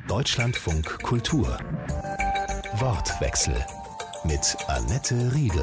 Deutschlandfunk Kultur. Wortwechsel mit Annette Riedel.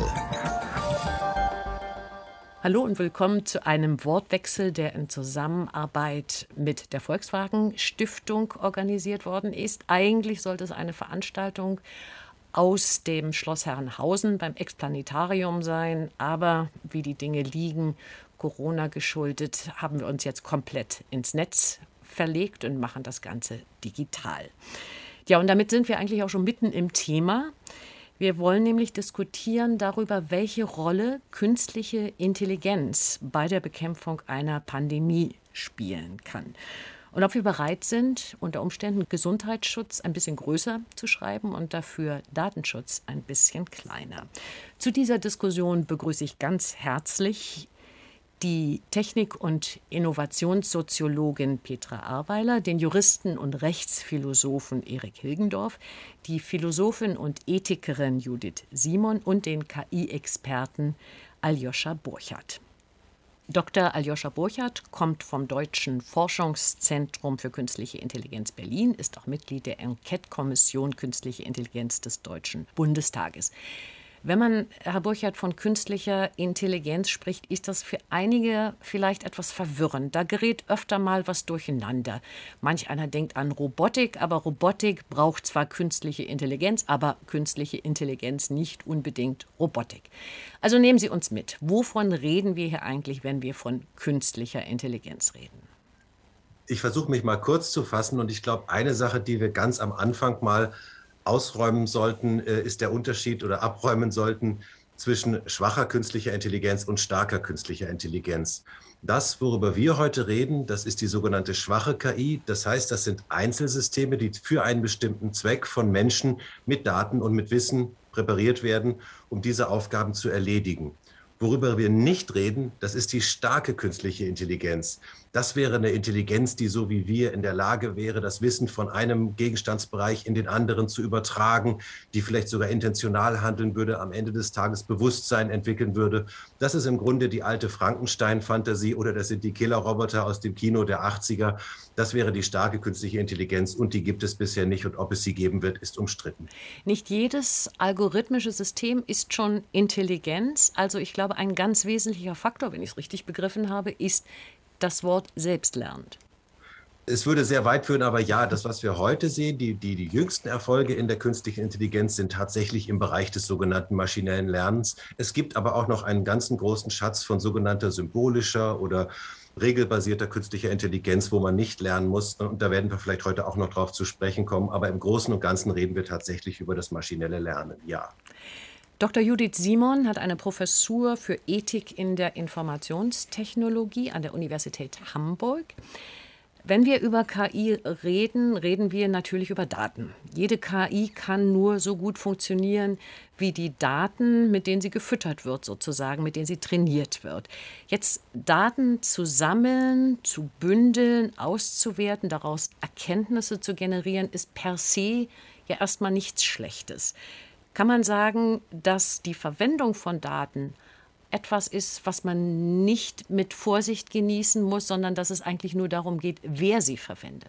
Hallo und willkommen zu einem Wortwechsel, der in Zusammenarbeit mit der Volkswagen Stiftung organisiert worden ist. Eigentlich sollte es eine Veranstaltung aus dem Schloss Herrenhausen beim Ex-Planetarium sein, aber wie die Dinge liegen, Corona geschuldet, haben wir uns jetzt komplett ins Netz verlegt und machen das Ganze digital. Ja, und damit sind wir eigentlich auch schon mitten im Thema. Wir wollen nämlich diskutieren darüber, welche Rolle künstliche Intelligenz bei der Bekämpfung einer Pandemie spielen kann. Und ob wir bereit sind, unter Umständen Gesundheitsschutz ein bisschen größer zu schreiben und dafür Datenschutz ein bisschen kleiner. Zu dieser Diskussion begrüße ich ganz herzlich die Technik- und Innovationssoziologin Petra Arweiler, den Juristen und Rechtsphilosophen Erik Hilgendorf, die Philosophin und Ethikerin Judith Simon und den KI-Experten Aljoscha Burchardt. Dr. Aljoscha Burchardt kommt vom Deutschen Forschungszentrum für Künstliche Intelligenz Berlin, ist auch Mitglied der Enquete-Kommission Künstliche Intelligenz des Deutschen Bundestages. Wenn man, Herr Burchardt, von künstlicher Intelligenz spricht, ist das für einige vielleicht etwas verwirrend. Da gerät öfter mal was durcheinander. Manch einer denkt an Robotik, aber Robotik braucht zwar künstliche Intelligenz, aber künstliche Intelligenz nicht unbedingt Robotik. Also nehmen Sie uns mit. Wovon reden wir hier eigentlich, wenn wir von künstlicher Intelligenz reden? Ich versuche mich mal kurz zu fassen und ich glaube, eine Sache, die wir ganz am Anfang mal ausräumen sollten, ist der Unterschied oder abräumen sollten zwischen schwacher künstlicher Intelligenz und starker künstlicher Intelligenz. Das, worüber wir heute reden, das ist die sogenannte schwache KI. Das heißt, das sind Einzelsysteme, die für einen bestimmten Zweck von Menschen mit Daten und mit Wissen präpariert werden, um diese Aufgaben zu erledigen. Worüber wir nicht reden, das ist die starke künstliche Intelligenz. Das wäre eine Intelligenz, die so wie wir in der Lage wäre, das Wissen von einem Gegenstandsbereich in den anderen zu übertragen, die vielleicht sogar intentional handeln würde, am Ende des Tages Bewusstsein entwickeln würde. Das ist im Grunde die alte Frankenstein-Fantasie oder das sind die Killerroboter aus dem Kino der 80er. Das wäre die starke künstliche Intelligenz und die gibt es bisher nicht und ob es sie geben wird, ist umstritten. Nicht jedes algorithmische System ist schon Intelligenz. Also ich glaube, ein ganz wesentlicher Faktor, wenn ich es richtig begriffen habe, ist das Wort selbstlernend. Es würde sehr weit führen, aber ja, das, was wir heute sehen, die jüngsten Erfolge in der künstlichen Intelligenz sind tatsächlich im Bereich des sogenannten maschinellen Lernens. Es gibt aber auch noch einen ganzen großen Schatz von sogenannter symbolischer oder regelbasierter künstlicher Intelligenz, wo man nicht lernen muss. Und da werden wir vielleicht heute auch noch drauf zu sprechen kommen. Aber im Großen und Ganzen reden wir tatsächlich über das maschinelle Lernen, ja. Dr. Judith Simon hat eine Professur für Ethik in der Informationstechnologie an der Universität Hamburg. Wenn wir über KI reden, reden wir natürlich über Daten. Jede KI kann nur so gut funktionieren wie die Daten, mit denen sie gefüttert wird, sozusagen, mit denen sie trainiert wird. Jetzt Daten zu sammeln, zu bündeln, auszuwerten, daraus Erkenntnisse zu generieren, ist per se ja erstmal nichts Schlechtes. Kann man sagen, dass die Verwendung von Daten etwas ist, was man nicht mit Vorsicht genießen muss, sondern dass es eigentlich nur darum geht, wer sie verwendet?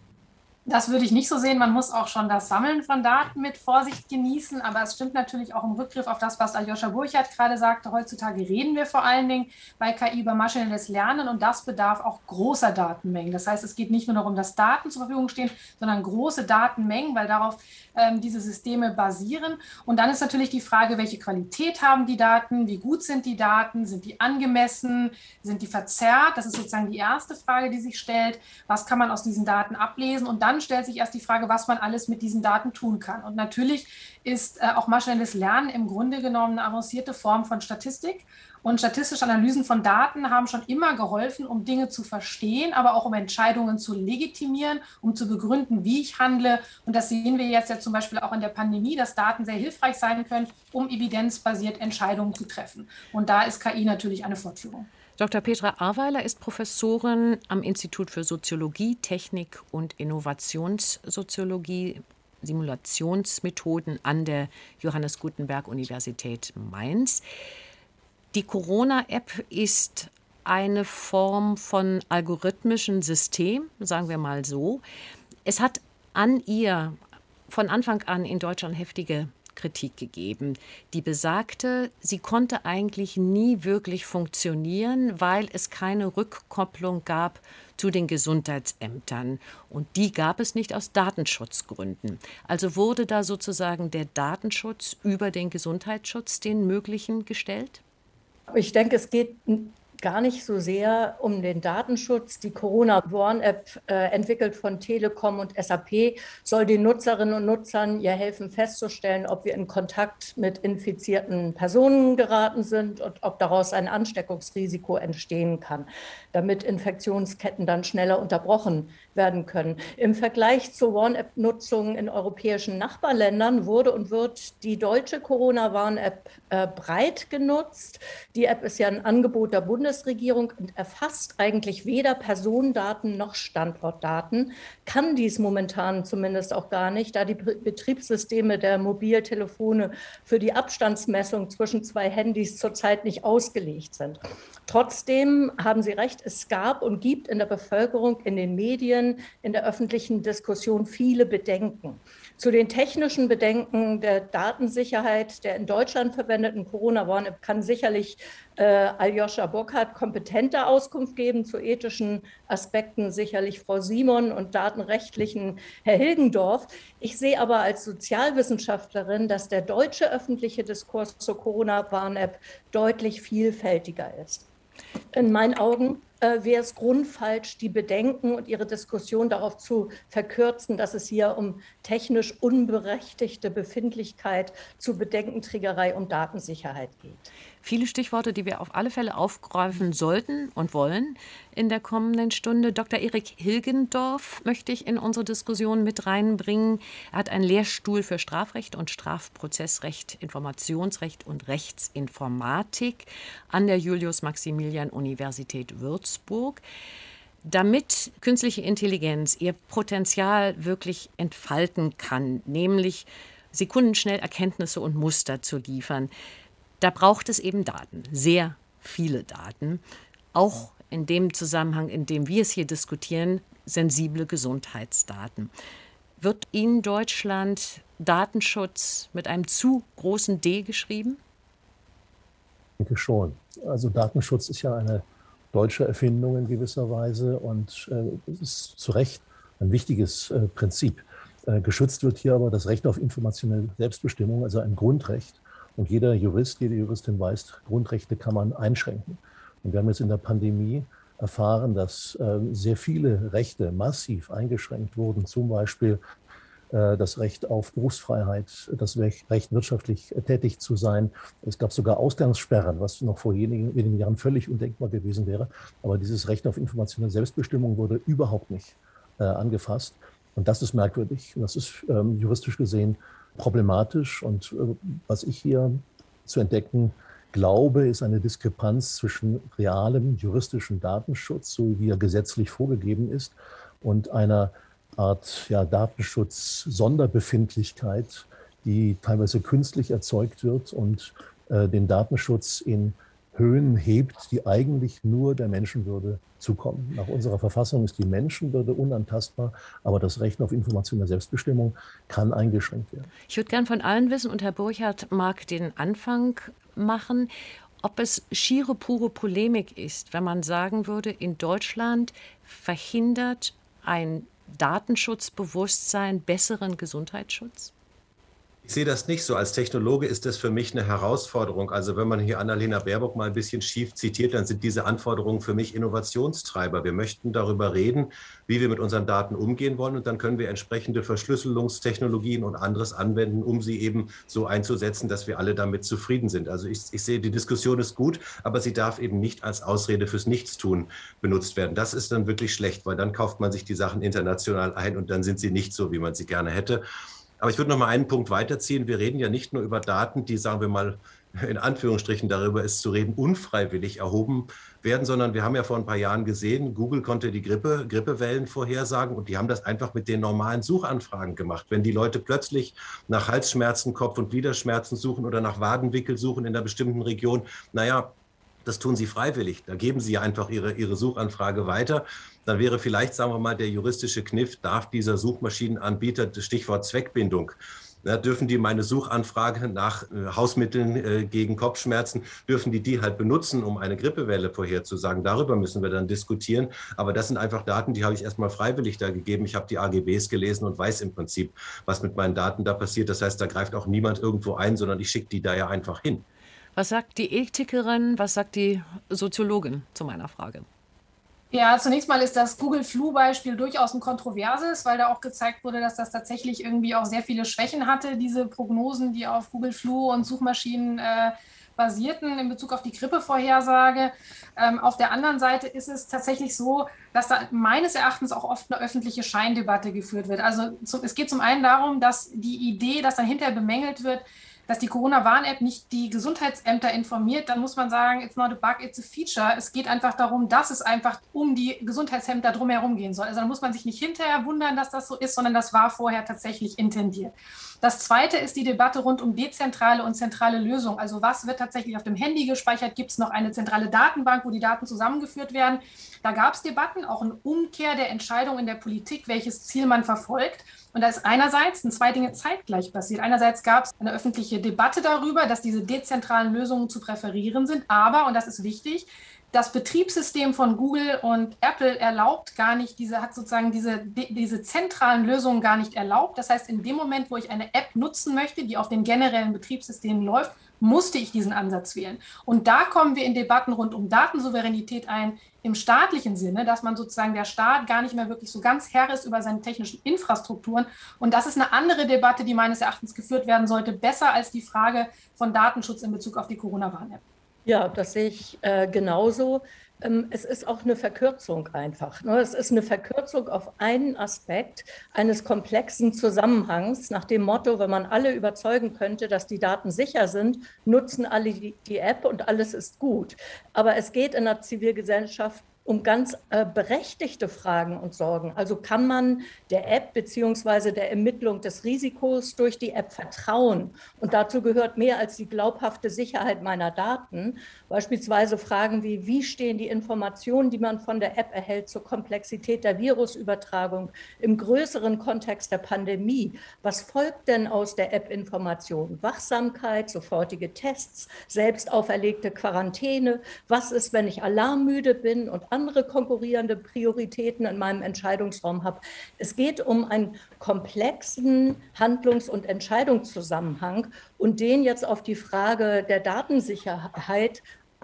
Das würde ich nicht so sehen. Man muss auch schon das Sammeln von Daten mit Vorsicht genießen. Aber es stimmt natürlich auch im Rückgriff auf das, was Aljoscha Burchardt gerade sagte. Heutzutage reden wir vor allen Dingen bei KI über maschinelles Lernen und das bedarf auch großer Datenmengen. Das heißt, es geht nicht nur darum, dass Daten zur Verfügung stehen, sondern große Datenmengen, weil darauf diese Systeme basieren. Und dann ist natürlich die Frage, welche Qualität haben die Daten, wie gut sind die Daten, sind die angemessen, sind die verzerrt? Das ist sozusagen die erste Frage, die sich stellt. Was kann man aus diesen Daten ablesen? Und dann stellt sich erst die Frage, was man alles mit diesen Daten tun kann. Und natürlich ist auch maschinelles Lernen im Grunde genommen eine avancierte Form von Statistik. Und statistische Analysen von Daten haben schon immer geholfen, um Dinge zu verstehen, aber auch um Entscheidungen zu legitimieren, um zu begründen, wie ich handle. Und das sehen wir jetzt ja zum Beispiel auch in der Pandemie, dass Daten sehr hilfreich sein können, um evidenzbasiert Entscheidungen zu treffen. Und da ist KI natürlich eine Fortführung. Dr. Petra Arweiler ist Professorin am Institut für Soziologie, Technik und Innovationssoziologie, Simulationsmethoden an der Johannes Gutenberg Universität Mainz. Die Corona-App ist eine Form von algorithmischen System, sagen wir mal so. Es hat an ihr von Anfang an in Deutschland heftige Kritik gegeben, die besagte, sie konnte eigentlich nie wirklich funktionieren, weil es keine Rückkopplung gab zu den Gesundheitsämtern. Und die gab es nicht aus Datenschutzgründen. Also wurde da sozusagen der Datenschutz über den Gesundheitsschutz, den möglichen, gestellt? Ich denke, es geht gar nicht so sehr um den Datenschutz. Die Corona-Warn-App, entwickelt von Telekom und SAP, soll den Nutzerinnen und Nutzern ja helfen festzustellen, ob wir in Kontakt mit infizierten Personen geraten sind und ob daraus ein Ansteckungsrisiko entstehen kann, damit Infektionsketten dann schneller unterbrochen werden können. Im Vergleich zur Warn-App-Nutzung in europäischen Nachbarländern wurde und wird die deutsche Corona-Warn-App breit genutzt. Die App ist ja ein Angebot der Bundesregierung und erfasst eigentlich weder Personendaten noch Standortdaten, kann dies momentan zumindest auch gar nicht, da die Betriebssysteme der Mobiltelefone für die Abstandsmessung zwischen zwei Handys zurzeit nicht ausgelegt sind. Trotzdem haben Sie recht, es gab und gibt in der Bevölkerung, in den Medien, in der öffentlichen Diskussion viele Bedenken. Zu den technischen Bedenken der Datensicherheit der in Deutschland verwendeten Corona-Warn-App kann sicherlich Aljoscha Burkhardt kompetente Auskunft geben, zu ethischen Aspekten sicherlich Frau Simon und datenrechtlichen Herr Hilgendorf. Ich sehe aber als Sozialwissenschaftlerin, dass der deutsche öffentliche Diskurs zur Corona-Warn-App deutlich vielfältiger ist. In meinen Augen wäre es grundfalsch, die Bedenken und ihre Diskussion darauf zu verkürzen, dass es hier um technisch unberechtigte Befindlichkeit zu Bedenkenträgerei und Datensicherheit geht. Viele Stichworte, die wir auf alle Fälle aufgreifen sollten und wollen in der kommenden Stunde. Dr. Erik Hilgendorf möchte ich in unsere Diskussion mit reinbringen. Er hat einen Lehrstuhl für Strafrecht und Strafprozessrecht, Informationsrecht und Rechtsinformatik an der Julius-Maximilian-Universität Würzburg. Damit künstliche Intelligenz ihr Potenzial wirklich entfalten kann, nämlich sekundenschnell Erkenntnisse und Muster zu liefern, da braucht es eben Daten, sehr viele Daten, auch in dem Zusammenhang, in dem wir es hier diskutieren, sensible Gesundheitsdaten. Wird Ihnen Deutschland Datenschutz mit einem zu großen D geschrieben? Ich denke schon. Also Datenschutz ist ja eine deutsche Erfindung in gewisser Weise und es ist zu Recht ein wichtiges Prinzip. Geschützt wird hier aber das Recht auf informationelle Selbstbestimmung, also ein Grundrecht. Und jeder Jurist, jede Juristin weiß, Grundrechte kann man einschränken. Und wir haben jetzt in der Pandemie erfahren, dass sehr viele Rechte massiv eingeschränkt wurden, zum Beispiel das Recht auf Berufsfreiheit, das Recht, wirtschaftlich tätig zu sein. Es gab sogar Ausgangssperren, was noch vor wenigen Jahren völlig undenkbar gewesen wäre. Aber dieses Recht auf informationelle Selbstbestimmung wurde überhaupt nicht angefasst. Und das ist merkwürdig. Das ist juristisch gesehen problematisch. Und was ich hier zu entdecken glaube, ist eine Diskrepanz zwischen realem juristischen Datenschutz, so wie er gesetzlich vorgegeben ist, und einer Art Datenschutz-Sonderbefindlichkeit, die teilweise künstlich erzeugt wird und den Datenschutz in Höhen hebt, die eigentlich nur der Menschenwürde zukommen. Nach unserer Verfassung ist die Menschenwürde unantastbar, aber das Recht auf informationelle Selbstbestimmung kann eingeschränkt werden. Ich würde gern von allen wissen, und Herr Burkhardt mag den Anfang machen, ob es schiere, pure Polemik ist, wenn man sagen würde, in Deutschland verhindert ein Datenschutzbewusstsein besseren Gesundheitsschutz? Ich sehe das nicht so. Als Technologe ist das für mich eine Herausforderung. Also wenn man hier Annalena Baerbock mal ein bisschen schief zitiert, dann sind diese Anforderungen für mich Innovationstreiber. Wir möchten darüber reden, wie wir mit unseren Daten umgehen wollen. Und dann können wir entsprechende Verschlüsselungstechnologien und anderes anwenden, um sie eben so einzusetzen, dass wir alle damit zufrieden sind. Also ich sehe, die Diskussion ist gut, aber sie darf eben nicht als Ausrede fürs Nichtstun benutzt werden. Das ist dann wirklich schlecht, weil dann kauft man sich die Sachen international ein und dann sind sie nicht so, wie man sie gerne hätte. Aber ich würde noch mal einen Punkt weiterziehen. Wir reden ja nicht nur über Daten, die, sagen wir mal, in Anführungsstrichen darüber ist zu reden, unfreiwillig erhoben werden, sondern wir haben ja vor ein paar Jahren gesehen, Google konnte die Grippewellen vorhersagen und die haben das einfach mit den normalen Suchanfragen gemacht. Wenn die Leute plötzlich nach Halsschmerzen, Kopf- und Gliederschmerzen suchen oder nach Wadenwickel suchen in einer bestimmten Region, naja, Das tun Sie freiwillig. Da geben Sie einfach Ihre Suchanfrage weiter. Dann wäre vielleicht, sagen wir mal, der juristische Kniff, darf dieser Suchmaschinenanbieter, das Stichwort Zweckbindung, dürfen die meine Suchanfrage nach Hausmitteln gegen Kopfschmerzen, dürfen die halt benutzen, um eine Grippewelle vorherzusagen. Darüber müssen wir dann diskutieren. Aber das sind einfach Daten, die habe ich erstmal freiwillig da gegeben. Ich habe die AGBs gelesen und weiß im Prinzip, was mit meinen Daten da passiert. Das heißt, da greift auch niemand irgendwo ein, sondern ich schicke die da ja einfach hin. Was sagt die Ethikerin, was sagt die Soziologin zu meiner Frage? Ja, zunächst mal ist das Google-Flu-Beispiel durchaus ein kontroverses, weil da auch gezeigt wurde, dass das tatsächlich irgendwie auch sehr viele Schwächen hatte, diese Prognosen, die auf Google-Flu und Suchmaschinen basierten in Bezug auf die Grippevorhersage. Auf der anderen Seite ist es tatsächlich so, dass da meines Erachtens auch oft eine öffentliche Scheindebatte geführt wird. Also es geht zum einen darum, dass die Idee, dass dann hinterher bemängelt wird, dass die Corona-Warn-App nicht die Gesundheitsämter informiert, dann muss man sagen, it's not a bug, it's a feature. Es geht einfach darum, dass es einfach um die Gesundheitsämter drumherum gehen soll. Also da muss man sich nicht hinterher wundern, dass das so ist, sondern das war vorher tatsächlich intendiert. Das Zweite ist die Debatte rund um dezentrale und zentrale Lösungen. Also was wird tatsächlich auf dem Handy gespeichert? Gibt es noch eine zentrale Datenbank, wo die Daten zusammengeführt werden? Da gab es Debatten, auch eine Umkehr der Entscheidung in der Politik, welches Ziel man verfolgt. Und da ist einerseits zwei Dinge zeitgleich passiert. Einerseits gab es eine öffentliche Debatte darüber, dass diese dezentralen Lösungen zu präferieren sind. Aber, und das ist wichtig, das Betriebssystem von Google und Apple erlaubt gar nicht, hat sozusagen diese zentralen Lösungen gar nicht erlaubt. Das heißt, in dem Moment, wo ich eine App nutzen möchte, die auf den generellen Betriebssystemen läuft, musste ich diesen Ansatz wählen. Und da kommen wir in Debatten rund um Datensouveränität ein, im staatlichen Sinne, dass man sozusagen der Staat gar nicht mehr wirklich so ganz Herr ist über seine technischen Infrastrukturen. Und das ist eine andere Debatte, die meines Erachtens geführt werden sollte, besser als die Frage von Datenschutz in Bezug auf die Corona-Warn-App. Ja, das sehe ich genauso. Es ist auch eine Verkürzung einfach. Es ist eine Verkürzung auf einen Aspekt eines komplexen Zusammenhangs nach dem Motto, wenn man alle überzeugen könnte, dass die Daten sicher sind, nutzen alle die App und alles ist gut. Aber es geht in der Zivilgesellschaft um ganz berechtigte Fragen und Sorgen. Also kann man der App bzw. der Ermittlung des Risikos durch die App vertrauen? Und dazu gehört mehr als die glaubhafte Sicherheit meiner Daten. Beispielsweise Fragen wie stehen die Informationen, die man von der App erhält, zur Komplexität der Virusübertragung im größeren Kontext der Pandemie? Was folgt denn aus der App-Information? Wachsamkeit, sofortige Tests, selbst auferlegte Quarantäne? Was ist, wenn ich alarmmüde bin und andere konkurrierende Prioritäten in meinem Entscheidungsraum habe? Es geht um einen komplexen Handlungs- und Entscheidungszusammenhang und den jetzt auf die Frage der Datensicherheit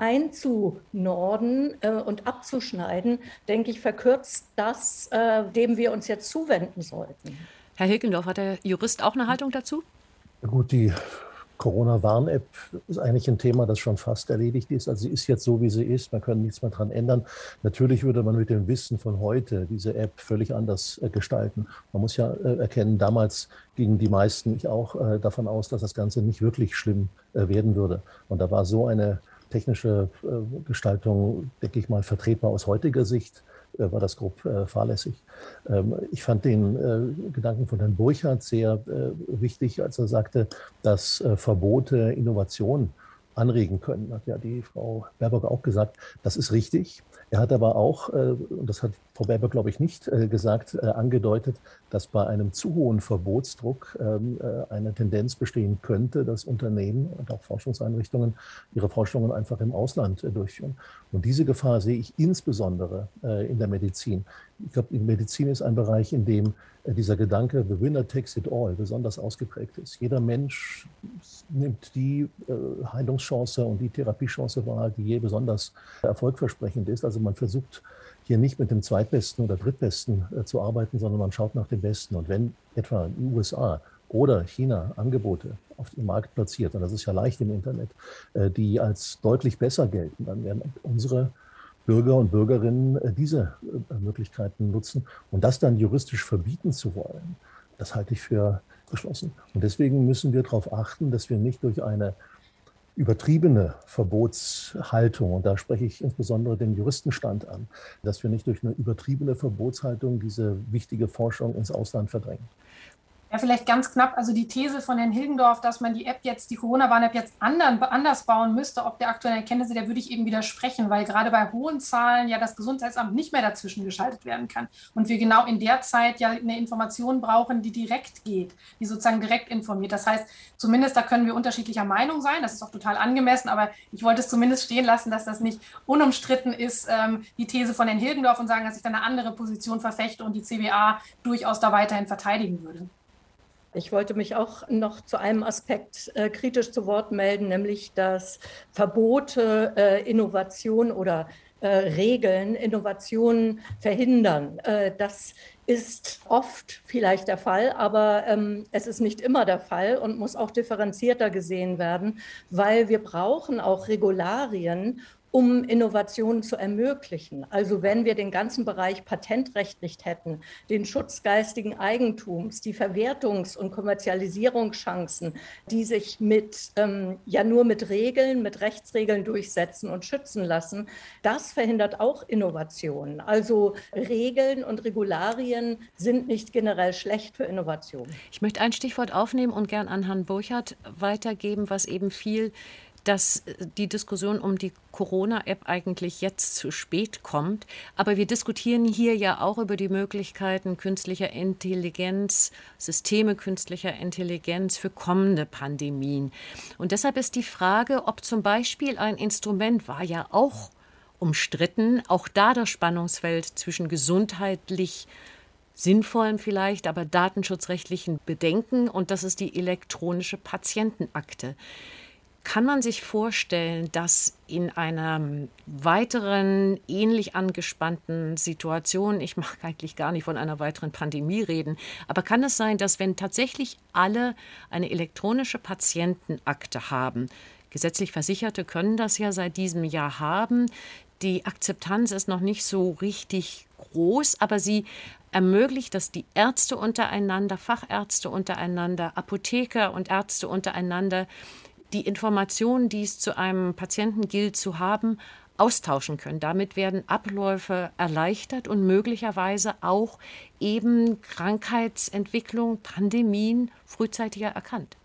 einzunorden und abzuschneiden, denke ich, verkürzt das, dem wir uns jetzt zuwenden sollten. Herr Hilkendorf, hat der Jurist auch eine Haltung dazu? Gut, die Corona-Warn-App ist eigentlich ein Thema, das schon fast erledigt ist. Also sie ist jetzt so, wie sie ist. Man kann nichts mehr dran ändern. Natürlich würde man mit dem Wissen von heute diese App völlig anders gestalten. Man muss ja erkennen, damals gingen die meisten, ich auch, davon aus, dass das Ganze nicht wirklich schlimm werden würde. Und da war so eine technische Gestaltung, denke ich mal, vertretbar aus heutiger Sicht, war das grob fahrlässig. Ich fand den Gedanken von Herrn Burchardt sehr wichtig, als er sagte, dass Verbote Innovation anregen können. Hat ja die Frau Baerbock auch gesagt, das ist richtig. Er hat aber auch, und das hat Frau Baerbock, glaube ich, nicht gesagt, angedeutet, dass bei einem zu hohen Verbotsdruck eine Tendenz bestehen könnte, dass Unternehmen und auch Forschungseinrichtungen ihre Forschungen einfach im Ausland durchführen. Und diese Gefahr sehe ich insbesondere in der Medizin. Ich glaube, die Medizin ist ein Bereich, in dem dieser Gedanke, the winner takes it all, besonders ausgeprägt ist. Jeder Mensch nimmt die Heilungschance und die Therapiechance wahr, die je besonders erfolgversprechend ist. Also man versucht hier nicht mit dem Zweitbesten oder Drittbesten zu arbeiten, sondern man schaut nach dem Besten. Und wenn etwa in den USA oder China Angebote auf dem Markt platziert, und das ist ja leicht im Internet, die als deutlich besser gelten, dann werden unsere Bürger und Bürgerinnen diese Möglichkeiten nutzen. Und das dann juristisch verbieten zu wollen, das halte ich für geschlossen. Und deswegen müssen wir darauf achten, dass wir nicht durch eine übertriebene Verbotshaltung, und da spreche ich insbesondere den Juristenstand an, dass wir nicht durch eine übertriebene Verbotshaltung diese wichtige Forschung ins Ausland verdrängen. Ja, vielleicht ganz knapp, also die These von Herrn Hilgendorf, dass man die Corona-Warn-App jetzt anders bauen müsste, ob der aktuellen Erkenntnisse, der würde ich eben widersprechen, weil gerade bei hohen Zahlen ja das Gesundheitsamt nicht mehr dazwischen geschaltet werden kann. Und wir genau in der Zeit ja eine Information brauchen, die direkt geht, die sozusagen direkt informiert. Das heißt, zumindest da können wir unterschiedlicher Meinung sein, das ist auch total angemessen, aber ich wollte es zumindest stehen lassen, dass das nicht unumstritten ist, die These von Herrn Hilgendorf, und sagen, dass ich da eine andere Position verfechte und die CBA durchaus da weiterhin verteidigen würde. Ich wollte mich auch noch zu einem Aspekt kritisch zu Wort melden, nämlich dass Verbote Innovation oder Regeln Innovationen verhindern. Das ist oft vielleicht der Fall, aber es ist nicht immer der Fall und muss auch differenzierter gesehen werden, weil wir brauchen auch Regularien, um Innovationen zu ermöglichen. Also wenn wir den ganzen Bereich Patentrecht nicht hätten, den Schutz geistigen Eigentums, die Verwertungs- und Kommerzialisierungschancen, die sich nur mit Regeln, mit Rechtsregeln durchsetzen und schützen lassen, das verhindert auch Innovationen. Also Regeln und Regularien sind nicht generell schlecht für Innovation. Ich möchte ein Stichwort aufnehmen und gern an Herrn Burchardt weitergeben, was eben fiel, dass die Diskussion um die Corona-App eigentlich jetzt zu spät kommt. Aber wir diskutieren hier ja auch über die Möglichkeiten künstlicher Intelligenz, Systeme künstlicher Intelligenz für kommende Pandemien. Und deshalb ist die Frage, ob zum Beispiel ein Instrument, war ja auch umstritten, auch da das Spannungsfeld zwischen gesundheitlich sinnvollen vielleicht, aber datenschutzrechtlichen Bedenken, und das ist die elektronische Patientenakte. Kann man sich vorstellen, dass in einer weiteren ähnlich angespannten Situation, ich mag eigentlich gar nicht von einer weiteren Pandemie reden, aber kann es sein, dass wenn tatsächlich alle eine elektronische Patientenakte haben, gesetzlich Versicherte können das ja seit diesem Jahr haben, die Akzeptanz ist noch nicht so richtig groß, aber sie ermöglicht, dass die Ärzte untereinander, Fachärzte untereinander, Apotheker und Ärzte untereinander die Informationen, die es zu einem Patienten gilt zu haben, austauschen können. Damit werden Abläufe erleichtert und möglicherweise auch eben Krankheitsentwicklung, Pandemien frühzeitiger erkannt.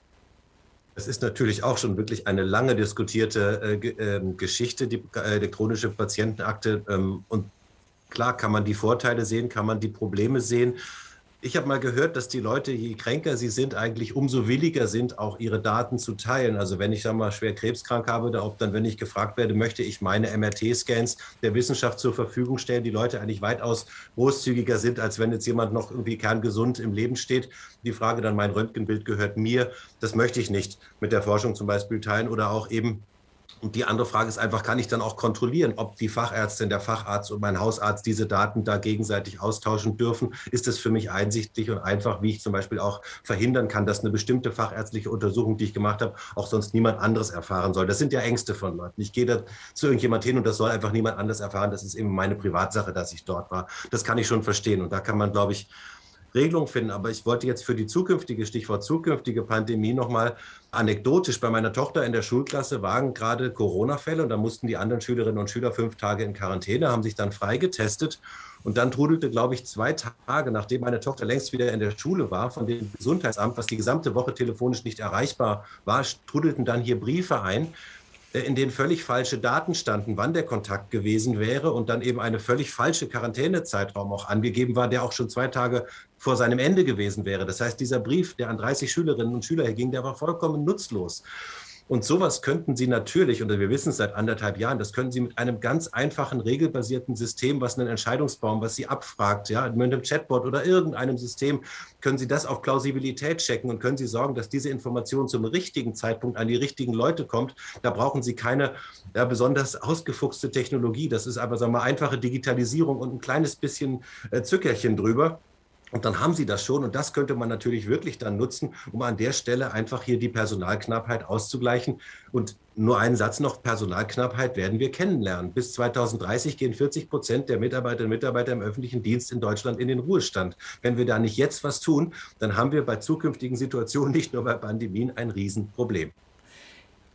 Es ist natürlich auch schon wirklich eine lange diskutierte Geschichte, die elektronische Patientenakte. Und klar kann man die Vorteile sehen, kann man die Probleme sehen. Ich habe mal gehört, dass die Leute, je kränker sie sind, eigentlich umso williger sind, auch ihre Daten zu teilen. Also wenn ich mal schwer krebskrank habe, wenn ich gefragt werde, möchte ich meine MRT-Scans der Wissenschaft zur Verfügung stellen, die Leute eigentlich weitaus großzügiger sind, als wenn jetzt jemand noch irgendwie kerngesund im Leben steht. Die Frage dann, mein Röntgenbild gehört mir, das möchte ich nicht mit der Forschung zum Beispiel teilen. Oder auch eben, und die andere Frage ist einfach, kann ich dann auch kontrollieren, ob die Fachärztin, der Facharzt und mein Hausarzt diese Daten da gegenseitig austauschen dürfen? Ist es für mich einsichtig und einfach, wie ich zum Beispiel auch verhindern kann, dass eine bestimmte fachärztliche Untersuchung, die ich gemacht habe, auch sonst niemand anderes erfahren soll? Das sind ja Ängste von Leuten. Ich gehe da zu irgendjemand hin und das soll einfach niemand anderes erfahren. Das ist eben meine Privatsache, dass ich dort war. Das kann ich schon verstehen. Und da kann man, glaube ich, Regelung finden. Aber ich wollte jetzt für die Stichwort zukünftige Pandemie nochmal anekdotisch, bei meiner Tochter in der Schulklasse waren gerade Corona-Fälle und da mussten die anderen Schülerinnen und Schüler 5 Tage in Quarantäne, haben sich dann freigetestet und dann trudelte, glaube ich, 2 Tage, nachdem meine Tochter längst wieder in der Schule war, von dem Gesundheitsamt, was die gesamte Woche telefonisch nicht erreichbar war, trudelten dann hier Briefe ein, in denen völlig falsche Daten standen, wann der Kontakt gewesen wäre und dann eben eine völlig falsche Quarantänezeitraum auch angegeben war, der auch schon 2 Tage vor seinem Ende gewesen wäre. Das heißt, dieser Brief, der an 30 Schülerinnen und Schüler ging, der war vollkommen nutzlos. Und sowas könnten Sie natürlich, und wir wissen es seit 1,5 Jahren, das können Sie mit einem ganz einfachen, regelbasierten System, was einen Entscheidungsbaum, was Sie abfragt, ja, mit einem Chatbot oder irgendeinem System, können Sie das auf Plausibilität checken und können Sie sorgen, dass diese Information zum richtigen Zeitpunkt an die richtigen Leute kommt. Da brauchen Sie keine besonders ausgefuchste Technologie. Das ist aber, sagen wir mal, einfache Digitalisierung und ein kleines bisschen Zückerchen drüber. Und dann haben Sie das schon und das könnte man natürlich wirklich dann nutzen, um an der Stelle einfach hier die Personalknappheit auszugleichen. Und nur einen Satz noch, Personalknappheit werden wir kennenlernen. Bis 2030 gehen 40% der Mitarbeiterinnen und Mitarbeiter im öffentlichen Dienst in Deutschland in den Ruhestand. Wenn wir da nicht jetzt was tun, dann haben wir bei zukünftigen Situationen, nicht nur bei Pandemien, ein Riesenproblem.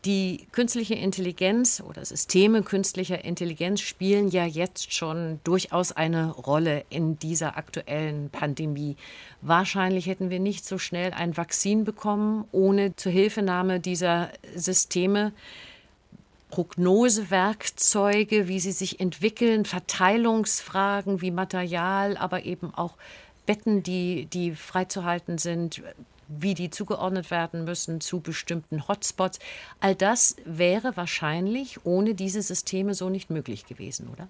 Die künstliche Intelligenz oder Systeme künstlicher Intelligenz spielen ja jetzt schon durchaus eine Rolle in dieser aktuellen Pandemie. Wahrscheinlich hätten wir nicht so schnell ein Vakzin bekommen ohne Zuhilfenahme dieser Systeme. Prognosewerkzeuge, wie sie sich entwickeln, Verteilungsfragen wie Material, aber eben auch Betten, die freizuhalten sind, wie die zugeordnet werden müssen zu bestimmten Hotspots. All das wäre wahrscheinlich ohne diese Systeme so nicht möglich gewesen, oder?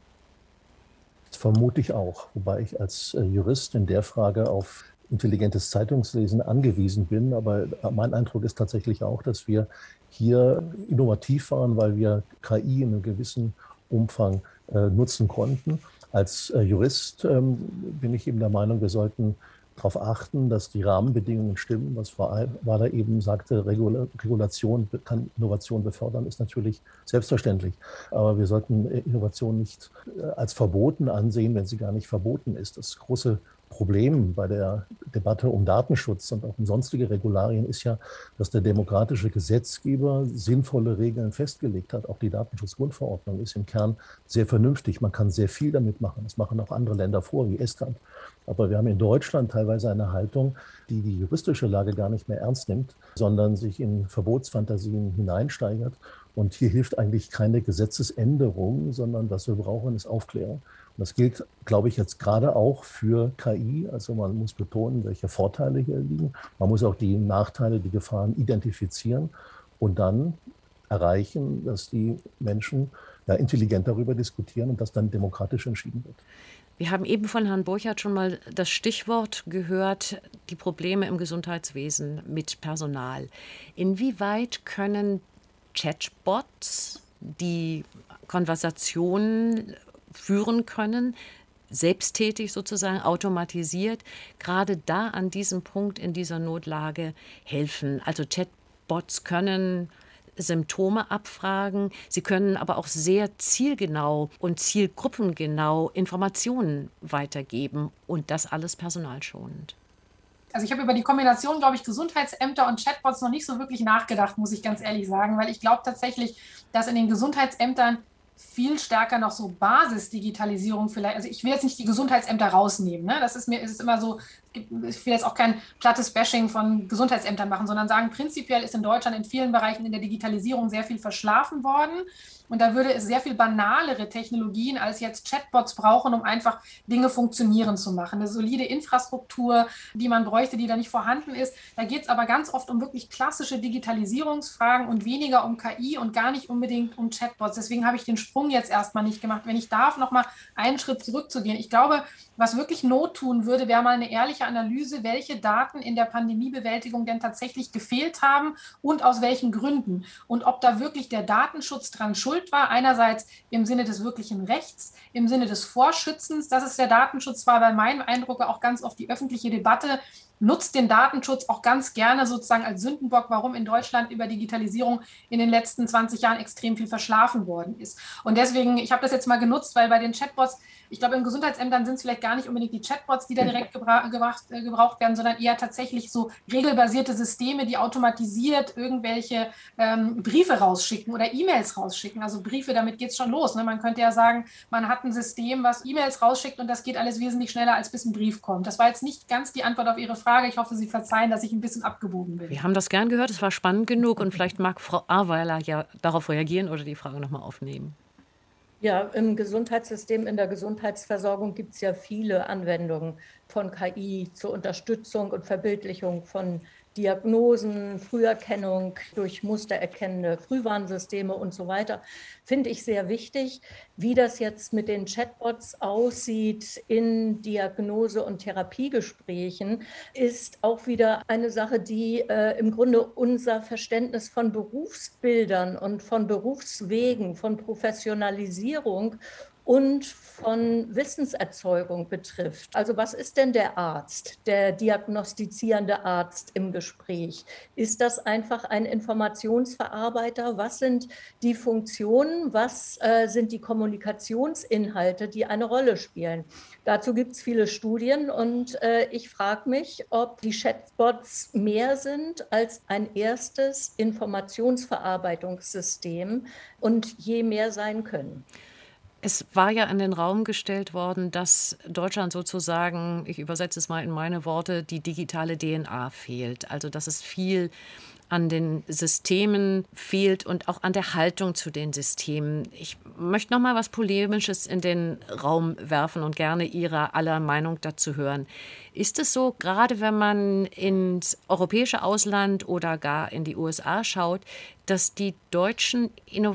Das vermute ich auch, wobei ich als Jurist in der Frage auf intelligentes Zeitungslesen angewiesen bin. Aber mein Eindruck ist tatsächlich auch, dass wir hier innovativ waren, weil wir KI in einem gewissen Umfang nutzen konnten. Als Jurist bin ich eben der Meinung, wir sollten darauf achten, dass die Rahmenbedingungen stimmen. Was Frau Wahler eben sagte, Regulation kann Innovation befördern, ist natürlich selbstverständlich. Aber wir sollten Innovation nicht als verboten ansehen, wenn sie gar nicht verboten ist. Das große Problem bei der Debatte um Datenschutz und auch um sonstige Regularien ist ja, dass der demokratische Gesetzgeber sinnvolle Regeln festgelegt hat. Auch die Datenschutzgrundverordnung ist im Kern sehr vernünftig. Man kann sehr viel damit machen. Das machen auch andere Länder vor, wie Estland. Aber wir haben in Deutschland teilweise eine Haltung, die die juristische Lage gar nicht mehr ernst nimmt, sondern sich in Verbotsfantasien hineinsteigert. Und hier hilft eigentlich keine Gesetzesänderung, sondern was wir brauchen, ist Aufklärung. Und das gilt, glaube ich, jetzt gerade auch für KI. Also man muss betonen, welche Vorteile hier liegen. Man muss auch die Nachteile, die Gefahren identifizieren und dann erreichen, dass die Menschen intelligent darüber diskutieren und das dann demokratisch entschieden wird. Wir haben eben von Herrn Burchardt schon mal das Stichwort gehört, die Probleme im Gesundheitswesen mit Personal. Inwieweit können Chatbots, die Konversationen führen können, selbsttätig sozusagen, automatisiert, gerade da an diesem Punkt in dieser Notlage helfen? Also Chatbots können Symptome abfragen, sie können aber auch sehr zielgenau und zielgruppengenau Informationen weitergeben und das alles personalschonend. Also ich habe über die Kombination, glaube ich, Gesundheitsämter und Chatbots noch nicht so wirklich nachgedacht, muss ich ganz ehrlich sagen, weil ich glaube tatsächlich, dass in den Gesundheitsämtern viel stärker noch so Basisdigitalisierung vielleicht, also ich will jetzt nicht die Gesundheitsämter rausnehmen, ne? Das ist immer so, ich will jetzt auch kein plattes Bashing von Gesundheitsämtern machen, sondern sagen, prinzipiell ist in Deutschland in vielen Bereichen in der Digitalisierung sehr viel verschlafen worden. Und da würde es sehr viel banalere Technologien als jetzt Chatbots brauchen, um einfach Dinge funktionieren zu machen. Eine solide Infrastruktur, die man bräuchte, die da nicht vorhanden ist. Da geht es aber ganz oft um wirklich klassische Digitalisierungsfragen und weniger um KI und gar nicht unbedingt um Chatbots. Deswegen habe ich den Sprung jetzt erstmal nicht gemacht. Wenn ich darf, nochmal einen Schritt zurückzugehen. Ich glaube, was wirklich Not tun würde, wäre mal eine ehrliche Analyse, welche Daten in der Pandemiebewältigung denn tatsächlich gefehlt haben und aus welchen Gründen. Und ob da wirklich der Datenschutz dran schuld war, einerseits im Sinne des wirklichen Rechts, im Sinne des Vorschützens, dass es der Datenschutz war, weil mein Eindruck war auch ganz oft die öffentliche Debatte nutzt den Datenschutz auch ganz gerne sozusagen als Sündenbock, warum in Deutschland über Digitalisierung in den letzten 20 Jahren extrem viel verschlafen worden ist. Und deswegen, ich habe das jetzt mal genutzt, weil bei den Chatbots, ich glaube, in Gesundheitsämtern sind es vielleicht gar nicht unbedingt die Chatbots, die da direkt gebraucht werden, sondern eher tatsächlich so regelbasierte Systeme, die automatisiert irgendwelche Briefe rausschicken oder E-Mails rausschicken. Also Briefe, damit geht es schon los. Ne? Man könnte ja sagen, man hat ein System, was E-Mails rausschickt und das geht alles wesentlich schneller, als bis ein Brief kommt. Das war jetzt nicht ganz die Antwort auf Ihre Frage. Ich hoffe, Sie verzeihen, dass ich ein bisschen abgebogen bin. Wir haben das gern gehört, es war spannend genug und vielleicht mag Frau Ahrweiler ja darauf reagieren oder die Frage nochmal aufnehmen. Ja, im Gesundheitssystem, in der Gesundheitsversorgung gibt es ja viele Anwendungen von KI zur Unterstützung und Verbildlichung von Diagnosen, Früherkennung durch mustererkennende Frühwarnsysteme und so weiter, finde ich sehr wichtig. Wie das jetzt mit den Chatbots aussieht in Diagnose- und Therapiegesprächen, ist auch wieder eine Sache, die im Grunde unser Verständnis von Berufsbildern und von Berufswegen, von Professionalisierung und von Wissenserzeugung betrifft. Also was ist denn der Arzt, der diagnostizierende Arzt im Gespräch? Ist das einfach ein Informationsverarbeiter? Was sind die Funktionen? Was sind die Kommunikationsinhalte, die eine Rolle spielen? Dazu gibt es viele Studien und ich frage mich, ob die Chatbots mehr sind als ein erstes Informationsverarbeitungssystem und je mehr sein können. Es war ja in den Raum gestellt worden, dass Deutschland sozusagen, ich übersetze es mal in meine Worte, die digitale DNA fehlt. Also dass es viel an den Systemen fehlt und auch an der Haltung zu den Systemen. Ich möchte noch mal was Polemisches in den Raum werfen und gerne Ihre aller Meinung dazu hören. Ist es so, gerade wenn man ins europäische Ausland oder gar in die USA schaut, dass die deutschen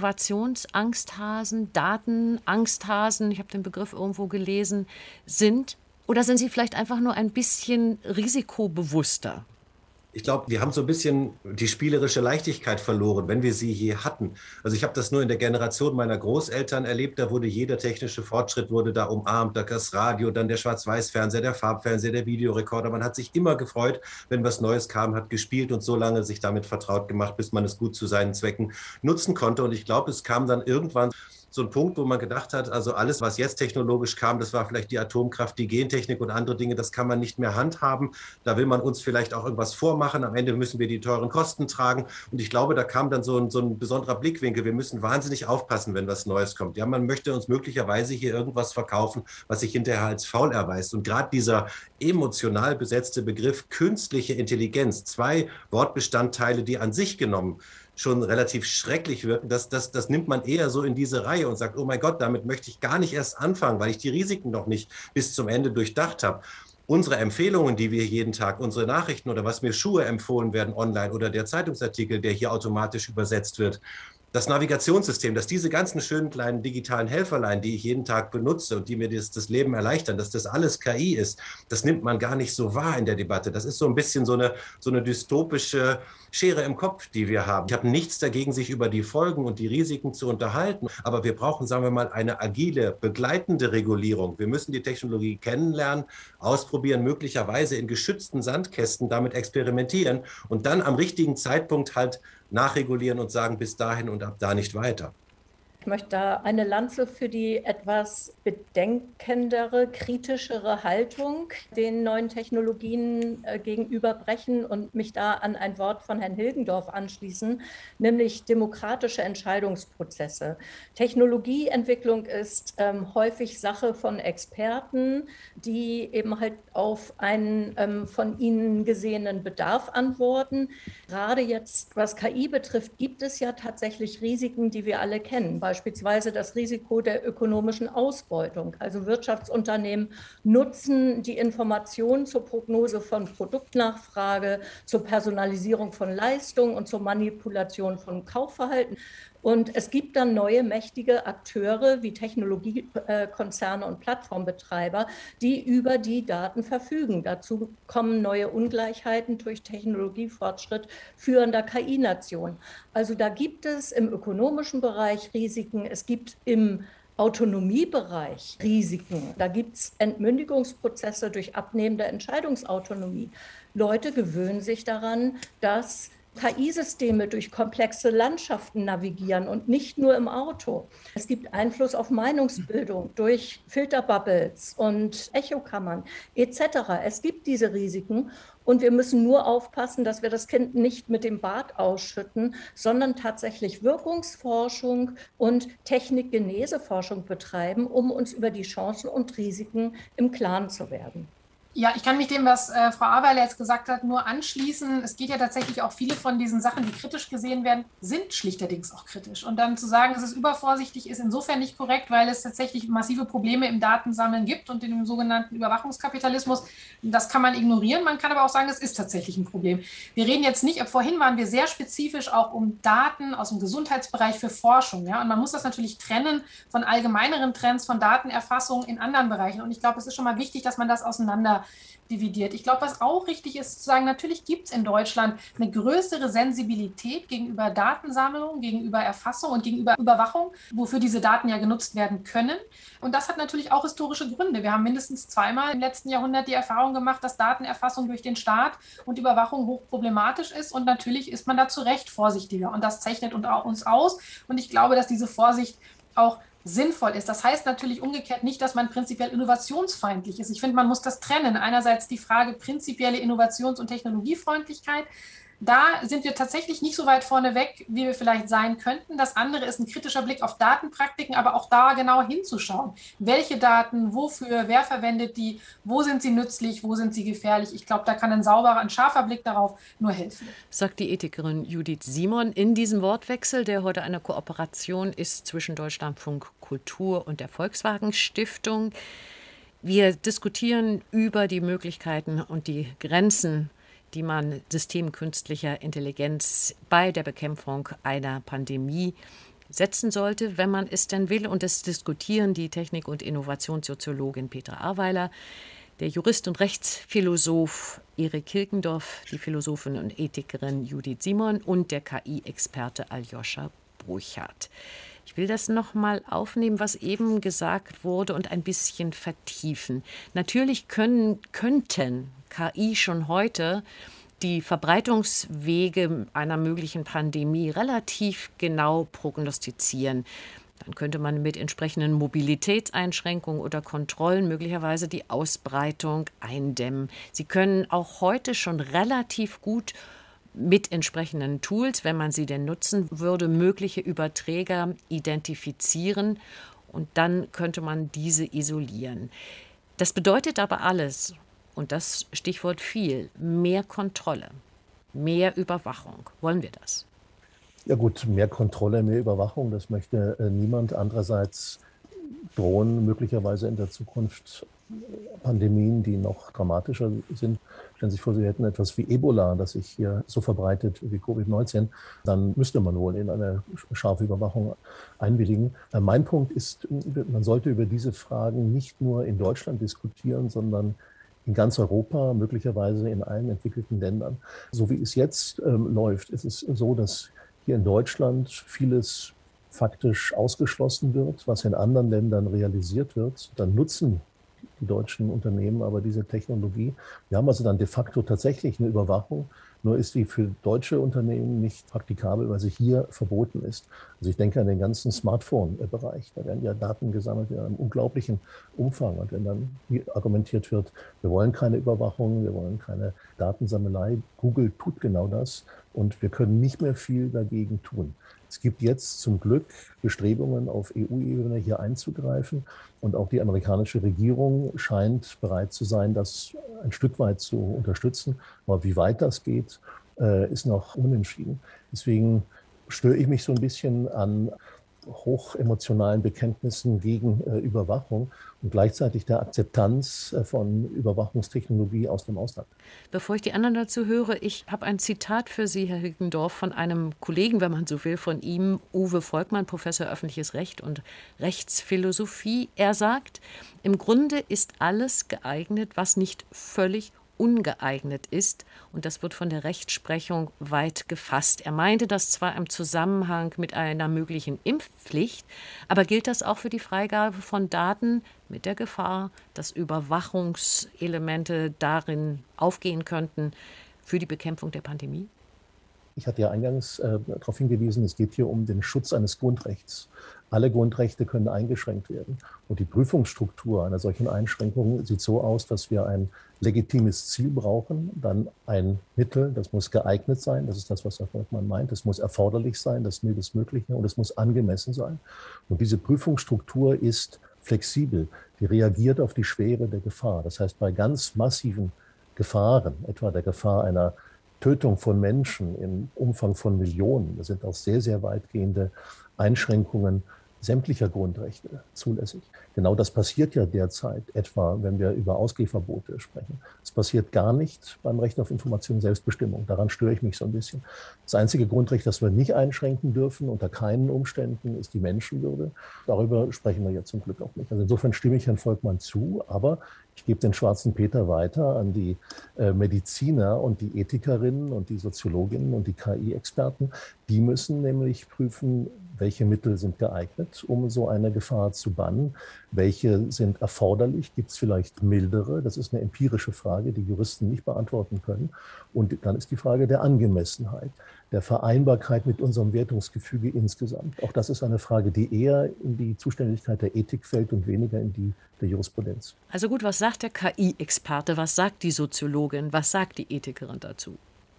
Innovationsangsthase, Datenangsthase, ich habe den Begriff irgendwo gelesen, sind? Oder sind sie vielleicht einfach nur ein bisschen risikobewusster? Ich glaube, wir haben so ein bisschen die spielerische Leichtigkeit verloren, wenn wir sie je hatten. Also ich habe das nur in der Generation meiner Großeltern erlebt, da wurde jeder technische Fortschritt wurde da umarmt, das Radio, dann der Schwarz-Weiß-Fernseher, der Farbfernseher, der Videorekorder. Man hat sich immer gefreut, wenn was Neues kam, hat gespielt und so lange sich damit vertraut gemacht, bis man es gut zu seinen Zwecken nutzen konnte. Und ich glaube, es kam dann irgendwann so ein Punkt, wo man gedacht hat, also alles, was jetzt technologisch kam, das war vielleicht die Atomkraft, die Gentechnik und andere Dinge, das kann man nicht mehr handhaben. Da will man uns vielleicht auch irgendwas vormachen. Am Ende müssen wir die teuren Kosten tragen. Und ich glaube, da kam dann so ein besonderer Blickwinkel. Wir müssen wahnsinnig aufpassen, wenn was Neues kommt. Ja, man möchte uns möglicherweise hier irgendwas verkaufen, was sich hinterher als faul erweist. Und gerade dieser emotional besetzte Begriff künstliche Intelligenz, 2 Wortbestandteile, die an sich genommen schon relativ schrecklich wirken, das nimmt man eher so in diese Reihe und sagt, oh mein Gott, damit möchte ich gar nicht erst anfangen, weil ich die Risiken noch nicht bis zum Ende durchdacht habe. Unsere Empfehlungen, die wir jeden Tag, unsere Nachrichten oder was mir Schuhe empfohlen werden online oder der Zeitungsartikel, der hier automatisch übersetzt wird, das Navigationssystem, dass diese ganzen schönen kleinen digitalen Helferlein, die ich jeden Tag benutze und die mir das Leben erleichtern, dass das alles KI ist, das nimmt man gar nicht so wahr in der Debatte. Das ist so ein bisschen so eine dystopische Schere im Kopf, die wir haben. Ich habe nichts dagegen, sich über die Folgen und die Risiken zu unterhalten, aber wir brauchen, sagen wir mal, eine agile, begleitende Regulierung. Wir müssen die Technologie kennenlernen, ausprobieren, möglicherweise in geschützten Sandkästen damit experimentieren und dann am richtigen Zeitpunkt halt nachregulieren und sagen, bis dahin und ab da nicht weiter. Ich möchte da eine Lanze für die etwas bedenkendere, kritischere Haltung den neuen Technologien gegenüberbrechen und mich da an ein Wort von Herrn Hilgendorf anschließen, nämlich demokratische Entscheidungsprozesse. Technologieentwicklung ist häufig Sache von Experten, die eben halt auf einen von ihnen gesehenen Bedarf antworten. Gerade jetzt, was KI betrifft, gibt es ja tatsächlich Risiken, die wir alle kennen. Beispielsweise das Risiko der ökonomischen Ausbeutung. Also Wirtschaftsunternehmen nutzen die Informationen zur Prognose von Produktnachfrage, zur Personalisierung von Leistungen und zur Manipulation von Kaufverhalten. Und es gibt dann neue mächtige Akteure wie Technologiekonzerne und Plattformbetreiber, die über die Daten verfügen. Dazu kommen neue Ungleichheiten durch Technologiefortschritt führender KI-Nationen. Also da gibt es im ökonomischen Bereich Risiken, es gibt im Autonomiebereich Risiken. Da gibt es Entmündigungsprozesse durch abnehmende Entscheidungsautonomie. Leute gewöhnen sich daran, dass KI-Systeme durch komplexe Landschaften navigieren und nicht nur im Auto. Es gibt Einfluss auf Meinungsbildung durch Filterbubbles und Echokammern etc. Es gibt diese Risiken und wir müssen nur aufpassen, dass wir das Kind nicht mit dem Bad ausschütten, sondern tatsächlich Wirkungsforschung und Technikgeneseforschung betreiben, um uns über die Chancen und Risiken im Klaren zu werden. Ja, ich kann mich dem, was Frau Ahrweiler jetzt gesagt hat, nur anschließen. Es geht ja tatsächlich auch viele von diesen Sachen, die kritisch gesehen werden, sind schlichterdings auch kritisch. Und dann zu sagen, es ist übervorsichtig, ist insofern nicht korrekt, weil es tatsächlich massive Probleme im Datensammeln gibt und in dem sogenannten Überwachungskapitalismus. Das kann man ignorieren. Man kann aber auch sagen, es ist tatsächlich ein Problem. Wir reden jetzt nicht, vorhin waren wir sehr spezifisch auch um Daten aus dem Gesundheitsbereich für Forschung. Ja? Und man muss das natürlich trennen von allgemeineren Trends, von Datenerfassung in anderen Bereichen. Und ich glaube, es ist schon mal wichtig, dass man das auseinander auseinander dividiert. Ich glaube, was auch richtig ist, zu sagen, natürlich gibt es in Deutschland eine größere Sensibilität gegenüber Datensammlung, gegenüber Erfassung und gegenüber Überwachung, wofür diese Daten ja genutzt werden können. Und das hat natürlich auch historische Gründe. Wir haben mindestens zweimal im letzten Jahrhundert die Erfahrung gemacht, dass Datenerfassung durch den Staat und Überwachung hochproblematisch ist. Und natürlich ist man da zu Recht vorsichtiger. Und das zeichnet uns aus. Und ich glaube, dass diese Vorsicht auch sinnvoll ist. Das heißt natürlich umgekehrt nicht, dass man prinzipiell innovationsfeindlich ist. Ich finde, man muss das trennen. Einerseits die Frage prinzipielle Innovations- und Technologiefreundlichkeit. Da sind wir tatsächlich nicht so weit vorne weg, wie wir vielleicht sein könnten. Das andere ist ein kritischer Blick auf Datenpraktiken, aber auch da genau hinzuschauen. Welche Daten, wofür, wer verwendet die, wo sind sie nützlich, wo sind sie gefährlich? Ich glaube, da kann ein sauberer, ein scharfer Blick darauf nur helfen. Sagt die Ethikerin Judith Simon in diesem Wortwechsel, der heute eine Kooperation ist zwischen Deutschlandfunk Kultur und der Volkswagen Stiftung. Wir diskutieren über die Möglichkeiten und die Grenzen, die man Systemen künstlicher Intelligenz bei der Bekämpfung einer Pandemie setzen sollte, wenn man es denn will. Und das diskutieren die Technik- und Innovationssoziologin Petra Ahrweiler, der Jurist und Rechtsphilosoph Erik Hilgendorf, die Philosophin und Ethikerin Judith Simon und der KI-Experte Aljoscha Burchardt. Ich will das nochmal aufnehmen, was eben gesagt wurde und ein bisschen vertiefen. Natürlich könnten KI schon heute die Verbreitungswege einer möglichen Pandemie relativ genau prognostizieren. Dann könnte man mit entsprechenden Mobilitätseinschränkungen oder Kontrollen möglicherweise die Ausbreitung eindämmen. Sie können auch heute schon relativ gut mit entsprechenden Tools, wenn man sie denn nutzen würde, mögliche Überträger identifizieren und dann könnte man diese isolieren. Das bedeutet aber alles, und das Stichwort viel, mehr Kontrolle, mehr Überwachung. Wollen wir das? Ja gut, mehr Kontrolle, mehr Überwachung, das möchte niemand. Andererseits drohen möglicherweise in der Zukunft Pandemien, die noch dramatischer sind. Stellen Sie sich vor, Sie hätten etwas wie Ebola, das sich hier so verbreitet wie Covid-19. Dann müsste man wohl in eine scharfe Überwachung einwilligen. Mein Punkt ist, man sollte über diese Fragen nicht nur in Deutschland diskutieren, sondern in ganz Europa, möglicherweise in allen entwickelten Ländern. So wie es jetzt läuft, ist es so, dass hier in Deutschland vieles faktisch ausgeschlossen wird, was in anderen Ländern realisiert wird. Dann nutzen die deutschen Unternehmen aber diese Technologie. Wir haben also dann de facto tatsächlich eine Überwachung, nur ist die für deutsche Unternehmen nicht praktikabel, weil sie hier verboten ist. Also ich denke an den ganzen Smartphone-Bereich. Da werden ja Daten gesammelt in einem unglaublichen Umfang. Und wenn dann argumentiert wird, wir wollen keine Überwachung, wir wollen keine Datensammelei, Google tut genau das und wir können nicht mehr viel dagegen tun. Es gibt jetzt zum Glück Bestrebungen auf EU-Ebene hier einzugreifen und auch die amerikanische Regierung scheint bereit zu sein, das ein Stück weit zu unterstützen. Aber wie weit das geht, ist noch unentschieden. Deswegen störe ich mich so ein bisschen an hochemotionalen Bekenntnissen gegen Überwachung und gleichzeitig der Akzeptanz von Überwachungstechnologie aus dem Ausland. Bevor ich die anderen dazu höre, ich habe ein Zitat für Sie, Herr Hilgendorf, von einem Kollegen, wenn man so will, von ihm, Uwe Volkmann, Professor Öffentliches Recht und Rechtsphilosophie. Er sagt, im Grunde ist alles geeignet, was nicht völlig ungeeignet ist. Und das wird von der Rechtsprechung weit gefasst. Er meinte das zwar im Zusammenhang mit einer möglichen Impfpflicht, aber gilt das auch für die Freigabe von Daten mit der Gefahr, dass Überwachungselemente darin aufgehen könnten für die Bekämpfung der Pandemie? Ich hatte ja eingangs darauf hingewiesen, es geht hier um den Schutz eines Grundrechts. Alle Grundrechte können eingeschränkt werden. Und die Prüfungsstruktur einer solchen Einschränkung sieht so aus, dass wir ein legitimes Ziel brauchen, dann ein Mittel, das muss geeignet sein, das ist das, was Herr Volkmann meint, es muss erforderlich sein, das Mindestmögliche, und es muss angemessen sein. Und diese Prüfungsstruktur ist flexibel, die reagiert auf die Schwere der Gefahr. Das heißt, bei ganz massiven Gefahren, etwa der Gefahr einer Tötung von Menschen im Umfang von Millionen, das sind auch sehr, sehr weitgehende Einschränkungen sämtlicher Grundrechte zulässig. Genau das passiert ja derzeit, etwa wenn wir über Ausgehverbote sprechen. Es passiert gar nicht beim Recht auf Information und Selbstbestimmung. Daran störe ich mich so ein bisschen. Das einzige Grundrecht, das wir nicht einschränken dürfen, unter keinen Umständen, ist die Menschenwürde. Darüber sprechen wir ja zum Glück auch nicht. Also insofern stimme ich Herrn Volkmann zu, aber ich gebe den schwarzen Peter weiter an die Mediziner und die Ethikerinnen und die Soziologinnen und die KI-Experten. Die müssen nämlich prüfen, welche Mittel sind geeignet, um so eine Gefahr zu bannen? Welche sind erforderlich? Gibt es vielleicht mildere? Das ist eine empirische Frage, die Juristen nicht beantworten können. Und dann ist die Frage der Angemessenheit, der Vereinbarkeit mit unserem Wertungsgefüge insgesamt. Auch das ist eine Frage, die eher in die Zuständigkeit der Ethik fällt und weniger in die der Jurisprudenz. Also gut, was sagt der KI-Experte? Was sagt die Soziologin? Was sagt die Ethikerin dazu?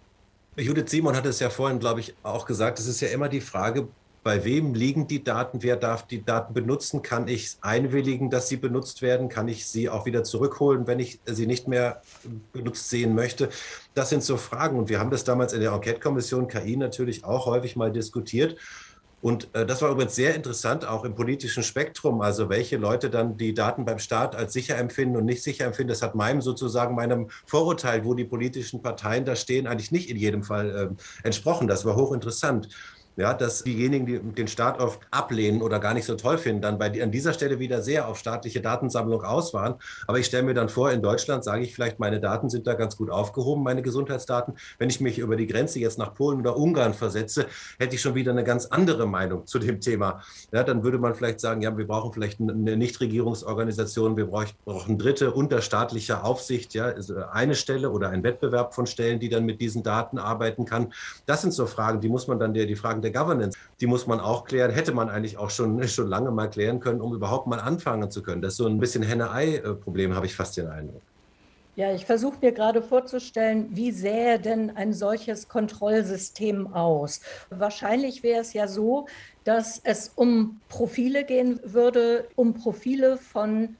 Judith Simon hat es ja vorhin, glaube ich, auch gesagt. Es ist ja immer die Frage, bei wem liegen die Daten? Wer darf die Daten benutzen? Kann ich einwilligen, dass sie benutzt werden? Kann ich sie auch wieder zurückholen, wenn ich sie nicht mehr benutzt sehen möchte? Das sind so Fragen. Und wir haben das damals in der Enquete-Kommission KI natürlich auch häufig mal diskutiert. Und das war übrigens sehr interessant, auch im politischen Spektrum, also welche Leute dann die Daten beim Staat als sicher empfinden und nicht sicher empfinden. Das hat meinem Vorurteil, wo die politischen Parteien da stehen, eigentlich nicht in jedem Fall entsprochen. Das war hochinteressant. Ja, dass diejenigen, die den Staat oft ablehnen oder gar nicht so toll finden, dann an dieser Stelle wieder sehr auf staatliche Datensammlung aus waren. Aber ich stelle mir dann vor, in Deutschland sage ich vielleicht, meine Daten sind da ganz gut aufgehoben, meine Gesundheitsdaten. Wenn ich mich über die Grenze jetzt nach Polen oder Ungarn versetze, hätte ich schon wieder eine ganz andere Meinung zu dem Thema. Ja, dann würde man vielleicht sagen, ja, wir brauchen vielleicht eine Nichtregierungsorganisation, wir brauchen dritte unterstaatliche Aufsicht, ja, eine Stelle oder ein Wettbewerb von Stellen, die dann mit diesen Daten arbeiten kann. Das sind so Fragen, die muss man dann die Fragen der Governance, die muss man auch klären, hätte man eigentlich auch schon lange mal klären können, um überhaupt mal anfangen zu können. Das ist so ein bisschen Henne-Ei-Problem, habe ich fast den Eindruck. Ja, ich versuche mir gerade vorzustellen, wie sähe denn ein solches Kontrollsystem aus? Wahrscheinlich wäre es ja so, dass es um Profile gehen würde, um Profile von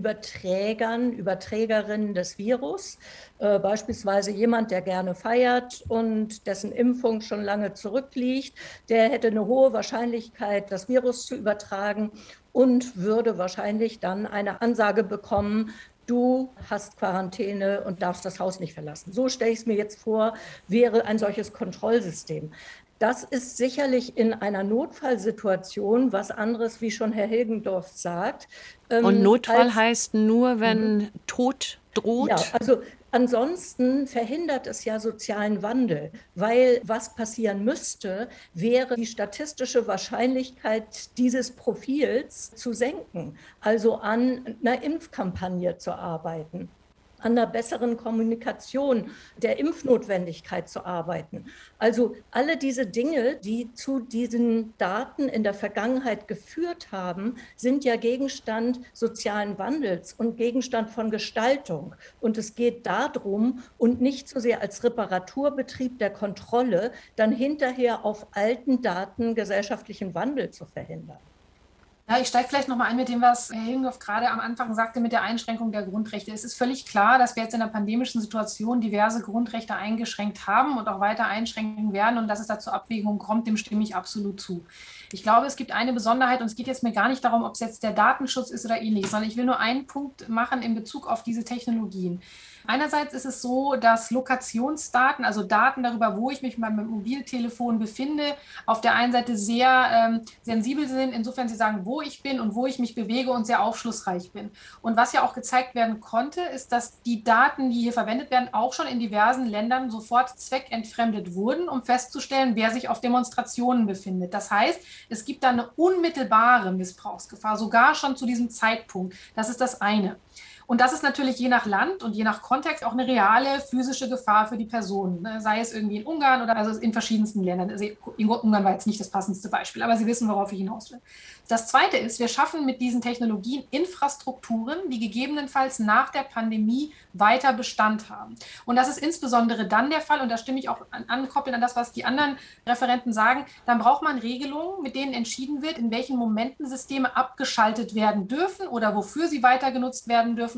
Überträgerinnen des Virus, beispielsweise jemand, der gerne feiert und dessen Impfung schon lange zurückliegt, der hätte eine hohe Wahrscheinlichkeit, das Virus zu übertragen und würde wahrscheinlich dann eine Ansage bekommen, du hast Quarantäne und darfst das Haus nicht verlassen. So stelle ich es mir jetzt vor, wäre ein solches Kontrollsystem. Das ist sicherlich in einer Notfallsituation was anderes, wie schon Herr Hilgendorf sagt. Und Notfall heißt nur, wenn Tod droht? Ja, also ansonsten verhindert es ja sozialen Wandel, weil was passieren müsste, wäre die statistische Wahrscheinlichkeit dieses Profils zu senken, also an einer Impfkampagne zu arbeiten, an einer besseren Kommunikation der Impfnotwendigkeit zu arbeiten. Also alle diese Dinge, die zu diesen Daten in der Vergangenheit geführt haben, sind ja Gegenstand sozialen Wandels und Gegenstand von Gestaltung. Und es geht darum, und nicht so sehr als Reparaturbetrieb der Kontrolle, dann hinterher auf alten Daten gesellschaftlichen Wandel zu verhindern. Ja, ich steige vielleicht nochmal ein mit dem, was Herr Hilgendorf gerade am Anfang sagte, mit der Einschränkung der Grundrechte. Es ist völlig klar, dass wir jetzt in der pandemischen Situation diverse Grundrechte eingeschränkt haben und auch weiter einschränken werden und dass es da zu Abwägungen kommt, dem stimme ich absolut zu. Ich glaube, es gibt eine Besonderheit und es geht jetzt mir gar nicht darum, ob es jetzt der Datenschutz ist oder ähnliches, sondern ich will nur einen Punkt machen in Bezug auf diese Technologien. Einerseits ist es so, dass Lokationsdaten, also Daten darüber, wo ich mich mit meinem Mobiltelefon befinde, auf der einen Seite sehr sensibel sind, insofern sie sagen, wo ich bin und wo ich mich bewege und sehr aufschlussreich bin. Und was ja auch gezeigt werden konnte, ist, dass die Daten, die hier verwendet werden, auch schon in diversen Ländern sofort zweckentfremdet wurden, um festzustellen, wer sich auf Demonstrationen befindet. Das heißt, es gibt da eine unmittelbare Missbrauchsgefahr, sogar schon zu diesem Zeitpunkt. Das ist das eine. Und das ist natürlich je nach Land und je nach Kontext auch eine reale physische Gefahr für die Personen, ne? Sei es irgendwie in Ungarn oder also in verschiedensten Ländern. Also Ungarn war jetzt nicht das passendste Beispiel, aber Sie wissen, worauf ich hinaus will. Das Zweite ist, wir schaffen mit diesen Technologien Infrastrukturen, die gegebenenfalls nach der Pandemie weiter Bestand haben. Und das ist insbesondere dann der Fall, und da stimme ich auch ankoppeln an das, was die anderen Referenten sagen, dann braucht man Regelungen, mit denen entschieden wird, in welchen Momenten Systeme abgeschaltet werden dürfen oder wofür sie weiter genutzt werden dürfen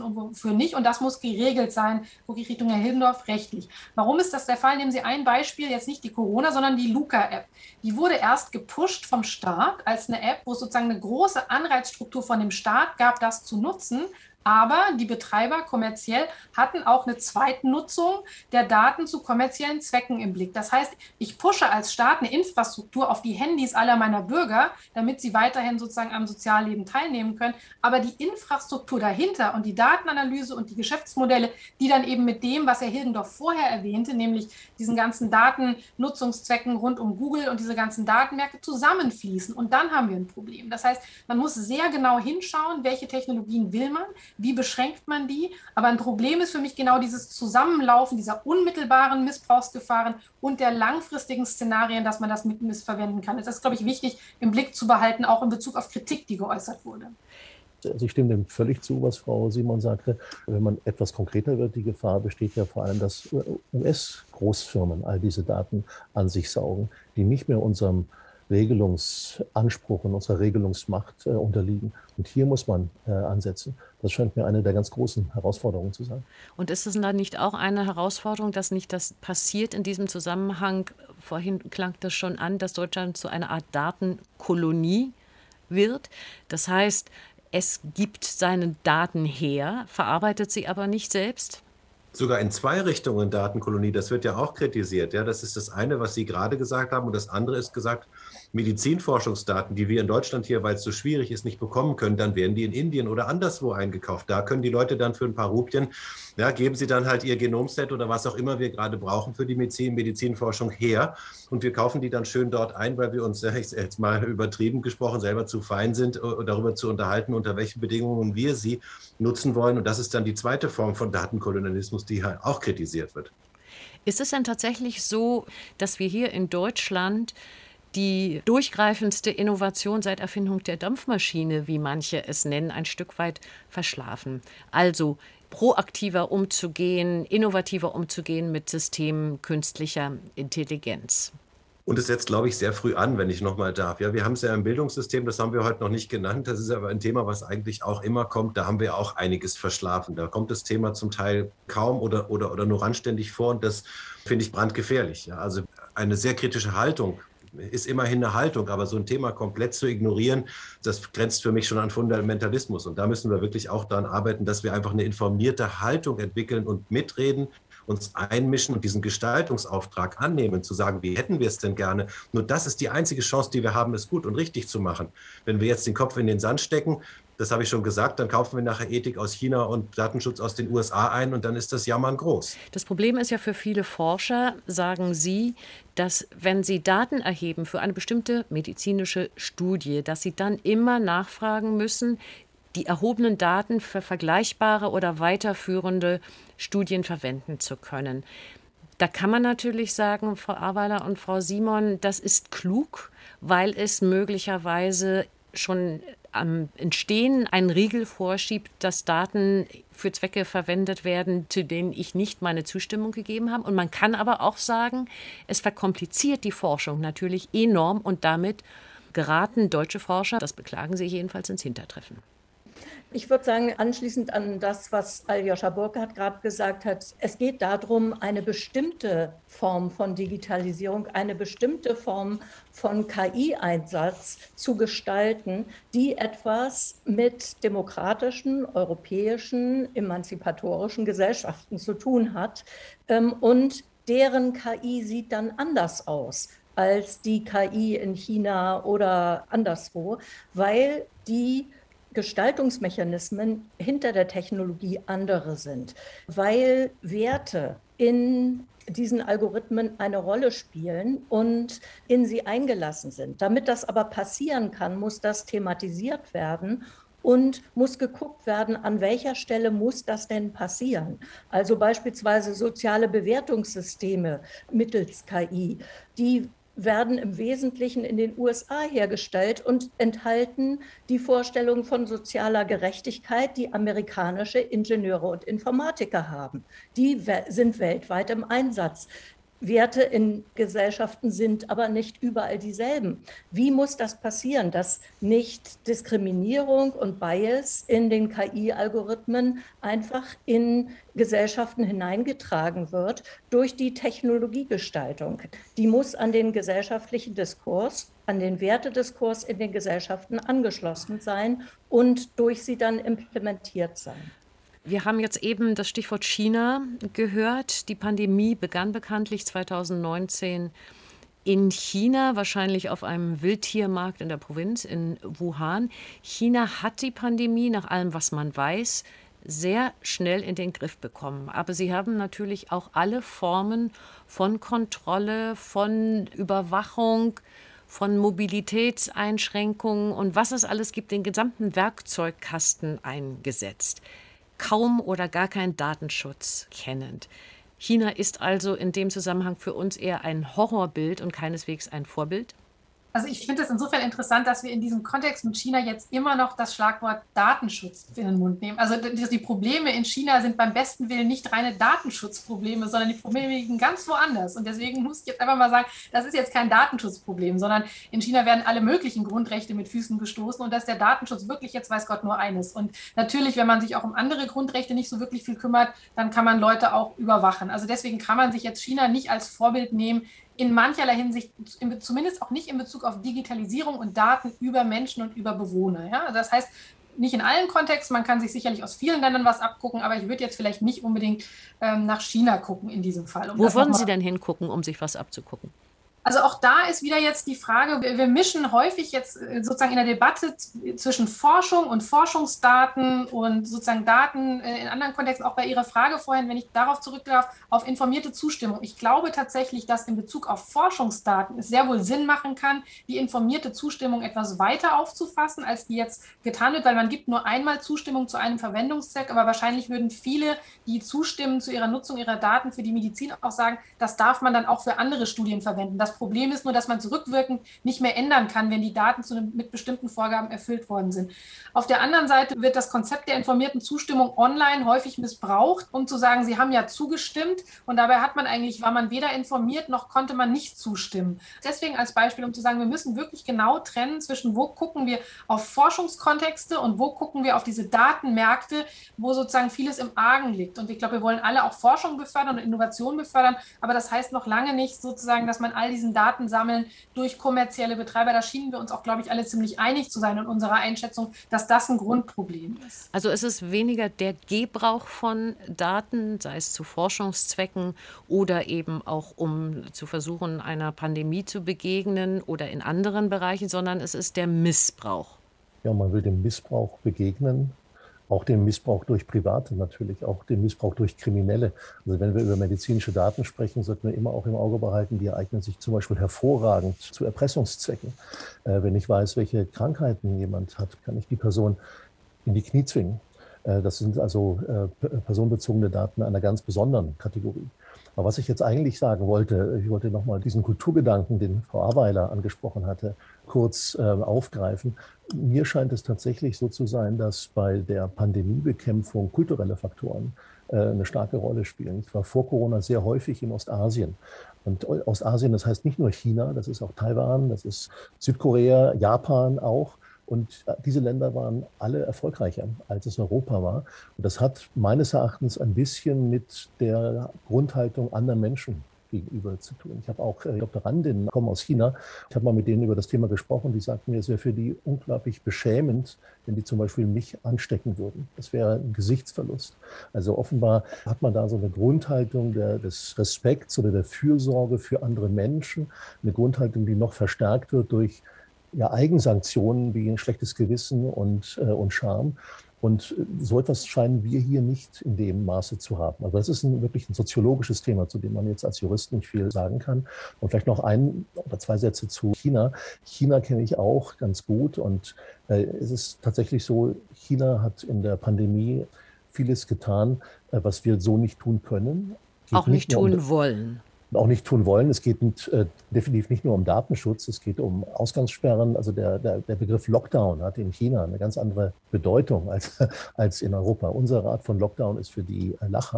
dürfen und wofür nicht. Und das muss geregelt sein, gucke ich Richtung Herr Hildendorf, rechtlich. Warum ist das der Fall? Nehmen Sie ein Beispiel, jetzt nicht die Corona, sondern die Luca-App. Die wurde erst gepusht vom Staat als eine App, wo es sozusagen eine große Anreizstruktur von dem Staat gab, das zu nutzen. Aber die Betreiber kommerziell hatten auch eine Zweitnutzung der Daten zu kommerziellen Zwecken im Blick. Das heißt, ich pushe als Staat eine Infrastruktur auf die Handys aller meiner Bürger, damit sie weiterhin sozusagen am Sozialleben teilnehmen können. Aber die Infrastruktur dahinter und die Datenanalyse und die Geschäftsmodelle, die dann eben mit dem, was Herr Hildendorf vorher erwähnte, nämlich diesen ganzen Datennutzungszwecken rund um Google und diese ganzen Datenmärkte zusammenfließen. Und dann haben wir ein Problem. Das heißt, man muss sehr genau hinschauen, welche Technologien will man, wie beschränkt man die? Aber ein Problem ist für mich genau dieses Zusammenlaufen dieser unmittelbaren Missbrauchsgefahren und der langfristigen Szenarien, dass man das missverwenden kann. Das ist, glaube ich, wichtig im Blick zu behalten, auch in Bezug auf Kritik, die geäußert wurde. Also ich stimme dem völlig zu, was Frau Simon sagte. Wenn man etwas konkreter wird, die Gefahr besteht ja vor allem, dass US-Großfirmen all diese Daten an sich saugen, die nicht mehr unserem Regelungsanspruch und unserer Regelungsmacht unterliegen. Und hier muss man ansetzen. Das scheint mir eine der ganz großen Herausforderungen zu sein. Und ist es dann nicht auch eine Herausforderung, dass nicht das passiert in diesem Zusammenhang? Vorhin klang das schon an, dass Deutschland zu einer Art Datenkolonie wird. Das heißt, es gibt seine Daten her, verarbeitet sie aber nicht selbst? Sogar in zwei Richtungen Datenkolonie, das wird ja auch kritisiert. Ja, das ist das eine, was Sie gerade gesagt haben. Und das andere ist gesagt, Medizinforschungsdaten, die wir in Deutschland hier, weil es so schwierig ist, nicht bekommen können, dann werden die in Indien oder anderswo eingekauft. Da können die Leute dann für ein paar Rupien, ja, geben sie dann halt ihr Genomset oder was auch immer wir gerade brauchen für die Medizinforschung her. Und wir kaufen die dann schön dort ein, weil wir uns, jetzt mal übertrieben gesprochen, selber zu fein sind, darüber zu unterhalten, unter welchen Bedingungen wir sie nutzen wollen. Und das ist dann die zweite Form von Datenkolonialismus, die halt auch kritisiert wird. Ist es denn tatsächlich so, dass wir hier in Deutschland die durchgreifendste Innovation seit Erfindung der Dampfmaschine, wie manche es nennen, ein Stück weit verschlafen? Also proaktiver umzugehen, innovativer umzugehen mit Systemen künstlicher Intelligenz. Und es setzt, glaube ich, sehr früh an, wenn ich nochmal darf. Ja, wir haben es ja im Bildungssystem, das haben wir heute noch nicht genannt. Das ist aber ein Thema, was eigentlich auch immer kommt. Da haben wir auch einiges verschlafen. Da kommt das Thema zum Teil kaum oder nur anständig vor. Und das finde ich brandgefährlich. Ja, also eine sehr kritische Haltung ist immerhin eine Haltung, aber so ein Thema komplett zu ignorieren, das grenzt für mich schon an Fundamentalismus. Und da müssen wir wirklich auch daran arbeiten, dass wir einfach eine informierte Haltung entwickeln und mitreden, uns einmischen und diesen Gestaltungsauftrag annehmen, zu sagen, wie hätten wir es denn gerne? Nur das ist die einzige Chance, die wir haben, es gut und richtig zu machen. Wenn wir jetzt den Kopf in den Sand stecken, das habe ich schon gesagt, dann kaufen wir nachher Ethik aus China und Datenschutz aus den USA ein und dann ist das Jammern groß. Das Problem ist ja für viele Forscher, sagen Sie, dass wenn sie Daten erheben für eine bestimmte medizinische Studie, dass sie dann immer nachfragen müssen, die erhobenen Daten für vergleichbare oder weiterführende Studien verwenden zu können. Da kann man natürlich sagen, Frau Ahrweiler und Frau Simon, das ist klug, weil es möglicherweise schon am Entstehen einen Riegel vorschiebt, dass Daten für Zwecke verwendet werden, zu denen ich nicht meine Zustimmung gegeben habe. Und man kann aber auch sagen, es verkompliziert die Forschung natürlich enorm und damit geraten deutsche Forscher, das beklagen sie jedenfalls, ins Hintertreffen. Ich würde sagen, anschließend an das, was Aljoscha Burkhardt gerade gesagt hat, es geht darum, eine bestimmte Form von Digitalisierung, eine bestimmte Form von KI-Einsatz zu gestalten, die etwas mit demokratischen, europäischen, emanzipatorischen Gesellschaften zu tun hat. Und deren KI sieht dann anders aus als die KI in China oder anderswo, weil die Gestaltungsmechanismen hinter der Technologie andere sind, weil Werte in diesen Algorithmen eine Rolle spielen und in sie eingelassen sind. Damit das aber passieren kann, muss das thematisiert werden und muss geguckt werden, an welcher Stelle muss das denn passieren. Also beispielsweise soziale Bewertungssysteme mittels KI, die werden im Wesentlichen in den USA hergestellt und enthalten die Vorstellung von sozialer Gerechtigkeit, die amerikanische Ingenieure und Informatiker haben. Die sind weltweit im Einsatz. Werte in Gesellschaften sind aber nicht überall dieselben. Wie muss das passieren, dass nicht Diskriminierung und Bias in den KI-Algorithmen einfach in Gesellschaften hineingetragen wird durch die Technologiegestaltung? Die muss an den gesellschaftlichen Diskurs, an den Wertediskurs in den Gesellschaften angeschlossen sein und durch sie dann implementiert sein. Wir haben jetzt eben das Stichwort China gehört. Die Pandemie begann bekanntlich 2019 in China, wahrscheinlich auf einem Wildtiermarkt in der Provinz in Wuhan. China hat die Pandemie, nach allem, was man weiß, sehr schnell in den Griff bekommen. Aber sie haben natürlich auch alle Formen von Kontrolle, von Überwachung, von Mobilitätseinschränkungen und was es alles gibt, den gesamten Werkzeugkasten eingesetzt. Kaum oder gar kein Datenschutz kennend. China ist also in dem Zusammenhang für uns eher ein Horrorbild und keineswegs ein Vorbild. Also ich finde es insofern interessant, dass wir in diesem Kontext mit China jetzt immer noch das Schlagwort Datenschutz in den Mund nehmen. Also die Probleme in China sind beim besten Willen nicht reine Datenschutzprobleme, sondern die Probleme liegen ganz woanders. Und deswegen muss ich jetzt einfach mal sagen, das ist jetzt kein Datenschutzproblem, sondern in China werden alle möglichen Grundrechte mit Füßen gestoßen und dass der Datenschutz wirklich jetzt weiß Gott nur eines. Und natürlich, wenn man sich auch um andere Grundrechte nicht so wirklich viel kümmert, dann kann man Leute auch überwachen. Also deswegen kann man sich jetzt China nicht als Vorbild nehmen, in mancherlei Hinsicht, zumindest auch nicht in Bezug auf Digitalisierung und Daten über Menschen und über Bewohner. Ja? Das heißt, nicht in allen Kontexten, man kann sich sicherlich aus vielen Ländern was abgucken, aber ich würde jetzt vielleicht nicht unbedingt nach China gucken in diesem Fall. Wo würden Sie denn hingucken, um sich was abzugucken? Also auch da ist wieder jetzt die Frage, wir mischen häufig jetzt sozusagen in der Debatte zwischen Forschung und Forschungsdaten und sozusagen Daten in anderen Kontexten, auch bei Ihrer Frage vorhin, wenn ich darauf zurück darf, auf informierte Zustimmung. Ich glaube tatsächlich, dass in Bezug auf Forschungsdaten es sehr wohl Sinn machen kann, die informierte Zustimmung etwas weiter aufzufassen, als die jetzt getan wird, weil man gibt nur einmal Zustimmung zu einem Verwendungszweck, aber wahrscheinlich würden viele, die zustimmen zu ihrer Nutzung ihrer Daten für die Medizin, auch sagen, das darf man dann auch für andere Studien verwenden. Das Problem ist nur, dass man es rückwirkend nicht mehr ändern kann, wenn die Daten mit bestimmten Vorgaben erfüllt worden sind. Auf der anderen Seite wird das Konzept der informierten Zustimmung online häufig missbraucht, um zu sagen, Sie haben ja zugestimmt und dabei war man weder informiert, noch konnte man nicht zustimmen. Deswegen als Beispiel, um zu sagen, wir müssen wirklich genau trennen zwischen, wo gucken wir auf Forschungskontexte und wo gucken wir auf diese Datenmärkte, wo sozusagen vieles im Argen liegt. Und ich glaube, wir wollen alle auch Forschung befördern und Innovation befördern, aber das heißt noch lange nicht sozusagen, dass man all diesen Daten sammeln durch kommerzielle Betreiber. Da schienen wir uns auch, glaube ich, alle ziemlich einig zu sein in unserer Einschätzung, dass das ein Grundproblem ist. Also es ist weniger der Gebrauch von Daten, sei es zu Forschungszwecken oder eben auch um zu versuchen, einer Pandemie zu begegnen oder in anderen Bereichen, sondern es ist der Missbrauch. Ja, man will dem Missbrauch begegnen. Auch den Missbrauch durch Private natürlich, auch den Missbrauch durch Kriminelle. Also wenn wir über medizinische Daten sprechen, sollten wir immer auch im Auge behalten, die eignen sich zum Beispiel hervorragend zu Erpressungszwecken. Wenn ich weiß, welche Krankheiten jemand hat, kann ich die Person in die Knie zwingen. Das sind also personenbezogene Daten einer ganz besonderen Kategorie. Aber was ich jetzt eigentlich sagen wollte, ich wollte nochmal diesen Kulturgedanken, den Frau Aweiler angesprochen hatte, kurz aufgreifen. Mir scheint es tatsächlich so zu sein, dass bei der Pandemiebekämpfung kulturelle Faktoren eine starke Rolle spielen. Ich war vor Corona sehr häufig in Ostasien. Und Ostasien, das heißt nicht nur China, das ist auch Taiwan, das ist Südkorea, Japan auch. Und diese Länder waren alle erfolgreicher, als es Europa war. Und das hat meines Erachtens ein bisschen mit der Grundhaltung anderen Menschen gegenüber zu tun. Ich habe auch Doktorandinnen, kommen aus China. Ich habe mal mit denen über das Thema gesprochen. Die sagten mir, es wäre für die unglaublich beschämend, wenn die zum Beispiel mich anstecken würden. Das wäre ein Gesichtsverlust. Also offenbar hat man da so eine Grundhaltung des Respekts oder der Fürsorge für andere Menschen. Eine Grundhaltung, die noch verstärkt wird durch Eigensanktionen wie ein schlechtes Gewissen und Scham. Und so etwas scheinen wir hier nicht in dem Maße zu haben. Also das ist wirklich ein soziologisches Thema, zu dem man jetzt als Jurist nicht viel sagen kann. Und vielleicht noch ein oder zwei Sätze zu China. China kenne ich auch ganz gut. Und es ist tatsächlich so, China hat in der Pandemie vieles getan, was wir so nicht tun können. Auch nicht tun wollen. Auch nicht tun wollen. Es geht definitiv nicht nur um Datenschutz, es geht um Ausgangssperren. Also der Begriff Lockdown hat in China eine ganz andere Bedeutung als in Europa. Unsere Art von Lockdown ist für die lachhaft,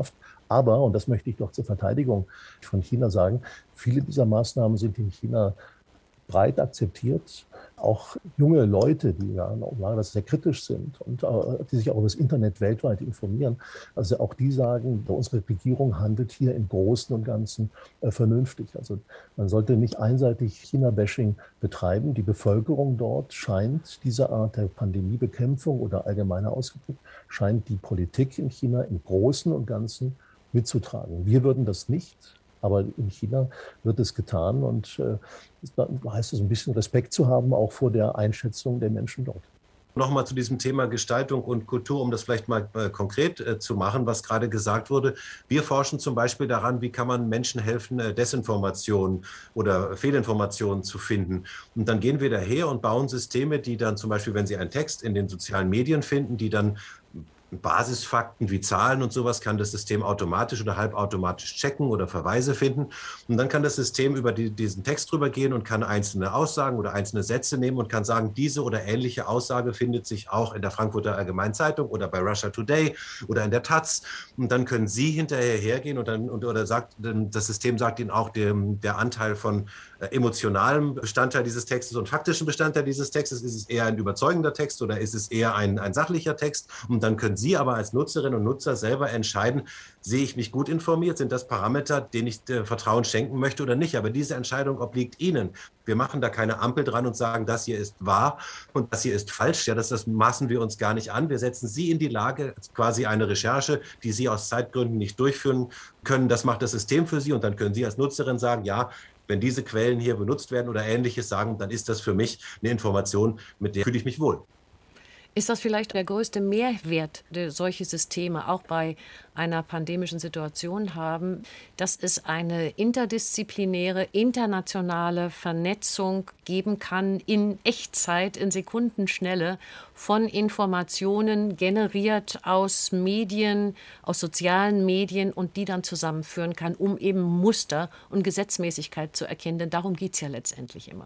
Aber, und das möchte ich doch zur Verteidigung von China sagen, viele dieser Maßnahmen sind in China breit akzeptiert. Auch junge Leute, die ja normalerweise sehr kritisch sind und die sich auch über das Internet weltweit informieren, also auch die sagen, unsere Regierung handelt hier im Großen und Ganzen vernünftig. Also man sollte nicht einseitig China-Bashing betreiben. Die Bevölkerung dort scheint diese Art der Pandemiebekämpfung oder allgemeiner ausgedrückt, scheint die Politik in China im Großen und Ganzen mitzutragen. Wir würden das nicht. Aber in China wird es getan und da heißt es, ein bisschen Respekt zu haben, auch vor der Einschätzung der Menschen dort. Nochmal zu diesem Thema Gestaltung und Kultur, um das vielleicht mal konkret zu machen, was gerade gesagt wurde. Wir forschen zum Beispiel daran, wie kann man Menschen helfen, Desinformationen oder Fehlinformationen zu finden. Und dann gehen wir daher und bauen Systeme, die dann zum Beispiel, wenn Sie einen Text in den sozialen Medien finden, die dann Basisfakten wie Zahlen und sowas kann das System automatisch oder halbautomatisch checken oder Verweise finden. Und dann kann das System über diesen Text drüber gehen und kann einzelne Aussagen oder einzelne Sätze nehmen und kann sagen, diese oder ähnliche Aussage findet sich auch in der Frankfurter Allgemeinen Zeitung oder bei Russia Today oder in der Taz. Und dann können Sie hinterher hergehen und das System sagt Ihnen auch der Anteil von emotionalem Bestandteil dieses Textes und faktischen Bestandteil dieses Textes. Ist es eher ein überzeugender Text oder ist es eher ein sachlicher Text? Und dann können Sie aber als Nutzerinnen und Nutzer selber entscheiden, sehe ich mich gut informiert? Sind das Parameter, denen ich Vertrauen schenken möchte oder nicht? Aber diese Entscheidung obliegt Ihnen. Wir machen da keine Ampel dran und sagen, das hier ist wahr und das hier ist falsch. Ja, das maßen wir uns gar nicht an. Wir setzen Sie in die Lage, quasi eine Recherche, die Sie aus Zeitgründen nicht durchführen können. Das macht das System für Sie und dann können Sie als Nutzerin sagen, ja, wenn diese Quellen hier benutzt werden oder Ähnliches sagen, dann ist das für mich eine Information, mit der fühle ich mich wohl. Ist das vielleicht der größte Mehrwert, der solche Systeme auch bei einer pandemischen Situation haben, dass es eine interdisziplinäre, internationale Vernetzung geben kann in Echtzeit, in Sekundenschnelle von Informationen generiert aus Medien, aus sozialen Medien und die dann zusammenführen kann, um eben Muster und Gesetzmäßigkeit zu erkennen. Denn darum geht es ja letztendlich immer.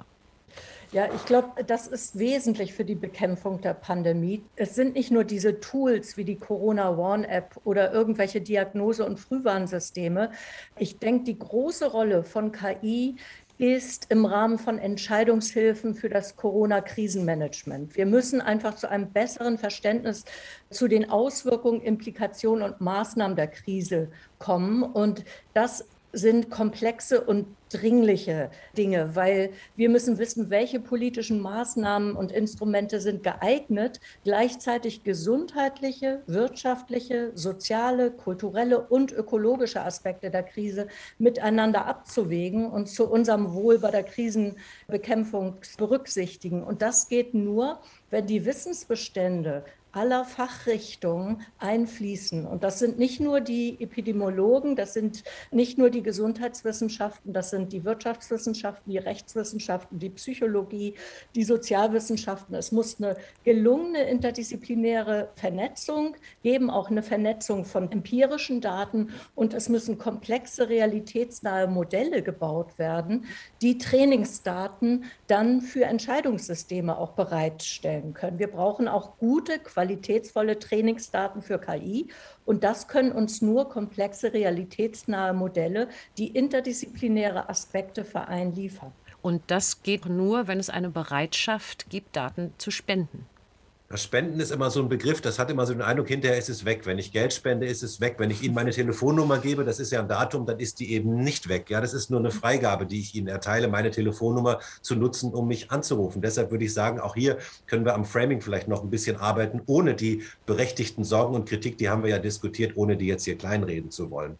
Ja, ich glaube, das ist wesentlich für die Bekämpfung der Pandemie. Es sind nicht nur diese Tools wie die Corona-Warn-App oder irgendwelche Diagnose- und Frühwarnsysteme. Ich denke, die große Rolle von KI ist im Rahmen von Entscheidungshilfen für das Corona-Krisenmanagement. Wir müssen einfach zu einem besseren Verständnis zu den Auswirkungen, Implikationen und Maßnahmen der Krise kommen. Und das sind komplexe und dringliche Dinge, weil wir müssen wissen, welche politischen Maßnahmen und Instrumente sind geeignet, gleichzeitig gesundheitliche, wirtschaftliche, soziale, kulturelle und ökologische Aspekte der Krise miteinander abzuwägen und zu unserem Wohl bei der Krisenbekämpfung berücksichtigen. Und das geht nur, wenn die Wissensbestände aller Fachrichtungen einfließen. Und das sind nicht nur die Epidemiologen, das sind nicht nur die Gesundheitswissenschaften, das sind die Wirtschaftswissenschaften, die Rechtswissenschaften, die Psychologie, die Sozialwissenschaften. Es muss eine gelungene interdisziplinäre Vernetzung geben, auch eine Vernetzung von empirischen Daten. Und es müssen komplexe, realitätsnahe Modelle gebaut werden, die Trainingsdaten dann für Entscheidungssysteme auch bereitstellen können. Wir brauchen auch gute, qualitätsvolle Trainingsdaten für KI. Und das können uns nur komplexe, realitätsnahe Modelle, die interdisziplinäre Aspekte vereinen, liefern. Und das geht nur, wenn es eine Bereitschaft gibt, Daten zu spenden. Das Spenden ist immer so ein Begriff, das hat immer so den Eindruck, hinterher ist es weg. Wenn ich Geld spende, ist es weg. Wenn ich Ihnen meine Telefonnummer gebe, das ist ja ein Datum, dann ist die eben nicht weg. Ja, das ist nur eine Freigabe, die ich Ihnen erteile, meine Telefonnummer zu nutzen, um mich anzurufen. Deshalb würde ich sagen, auch hier können wir am Framing vielleicht noch ein bisschen arbeiten, ohne die berechtigten Sorgen und Kritik, die haben wir ja diskutiert, ohne die jetzt hier kleinreden zu wollen.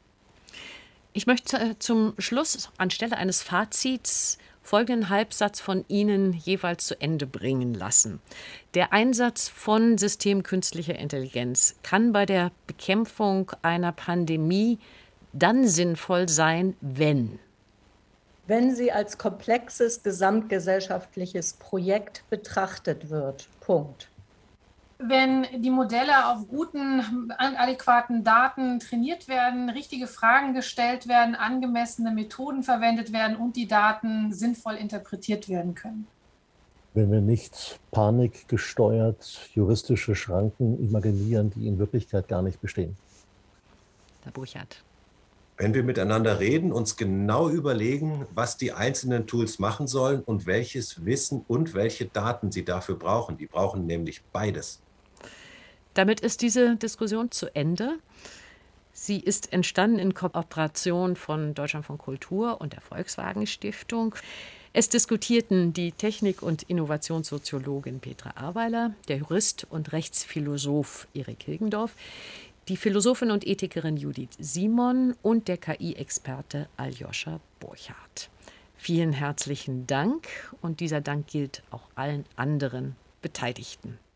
Ich möchte zum Schluss anstelle eines Fazits folgenden Halbsatz von Ihnen jeweils zu Ende bringen lassen. Der Einsatz von System künstlicher Intelligenz kann bei der Bekämpfung einer Pandemie dann sinnvoll sein, wenn sie als komplexes gesamtgesellschaftliches Projekt betrachtet wird. Punkt. Wenn die Modelle auf guten, adäquaten Daten trainiert werden, richtige Fragen gestellt werden, angemessene Methoden verwendet werden und die Daten sinnvoll interpretiert werden können. Wenn wir nicht panikgesteuert juristische Schranken imaginieren, die in Wirklichkeit gar nicht bestehen. Herr Burchardt. Wenn wir miteinander reden, uns genau überlegen, was die einzelnen Tools machen sollen und welches Wissen und welche Daten sie dafür brauchen. Die brauchen nämlich beides. Damit ist diese Diskussion zu Ende. Sie ist entstanden in Kooperation von Deutschlandfunk Kultur und der Volkswagen Stiftung. Es diskutierten die Technik- und Innovationssoziologin Petra Ahrweiler, der Jurist und Rechtsphilosoph Erik Hilgendorf, die Philosophin und Ethikerin Judith Simon und der KI-Experte Aljoscha Burchardt. Vielen herzlichen Dank und dieser Dank gilt auch allen anderen Beteiligten.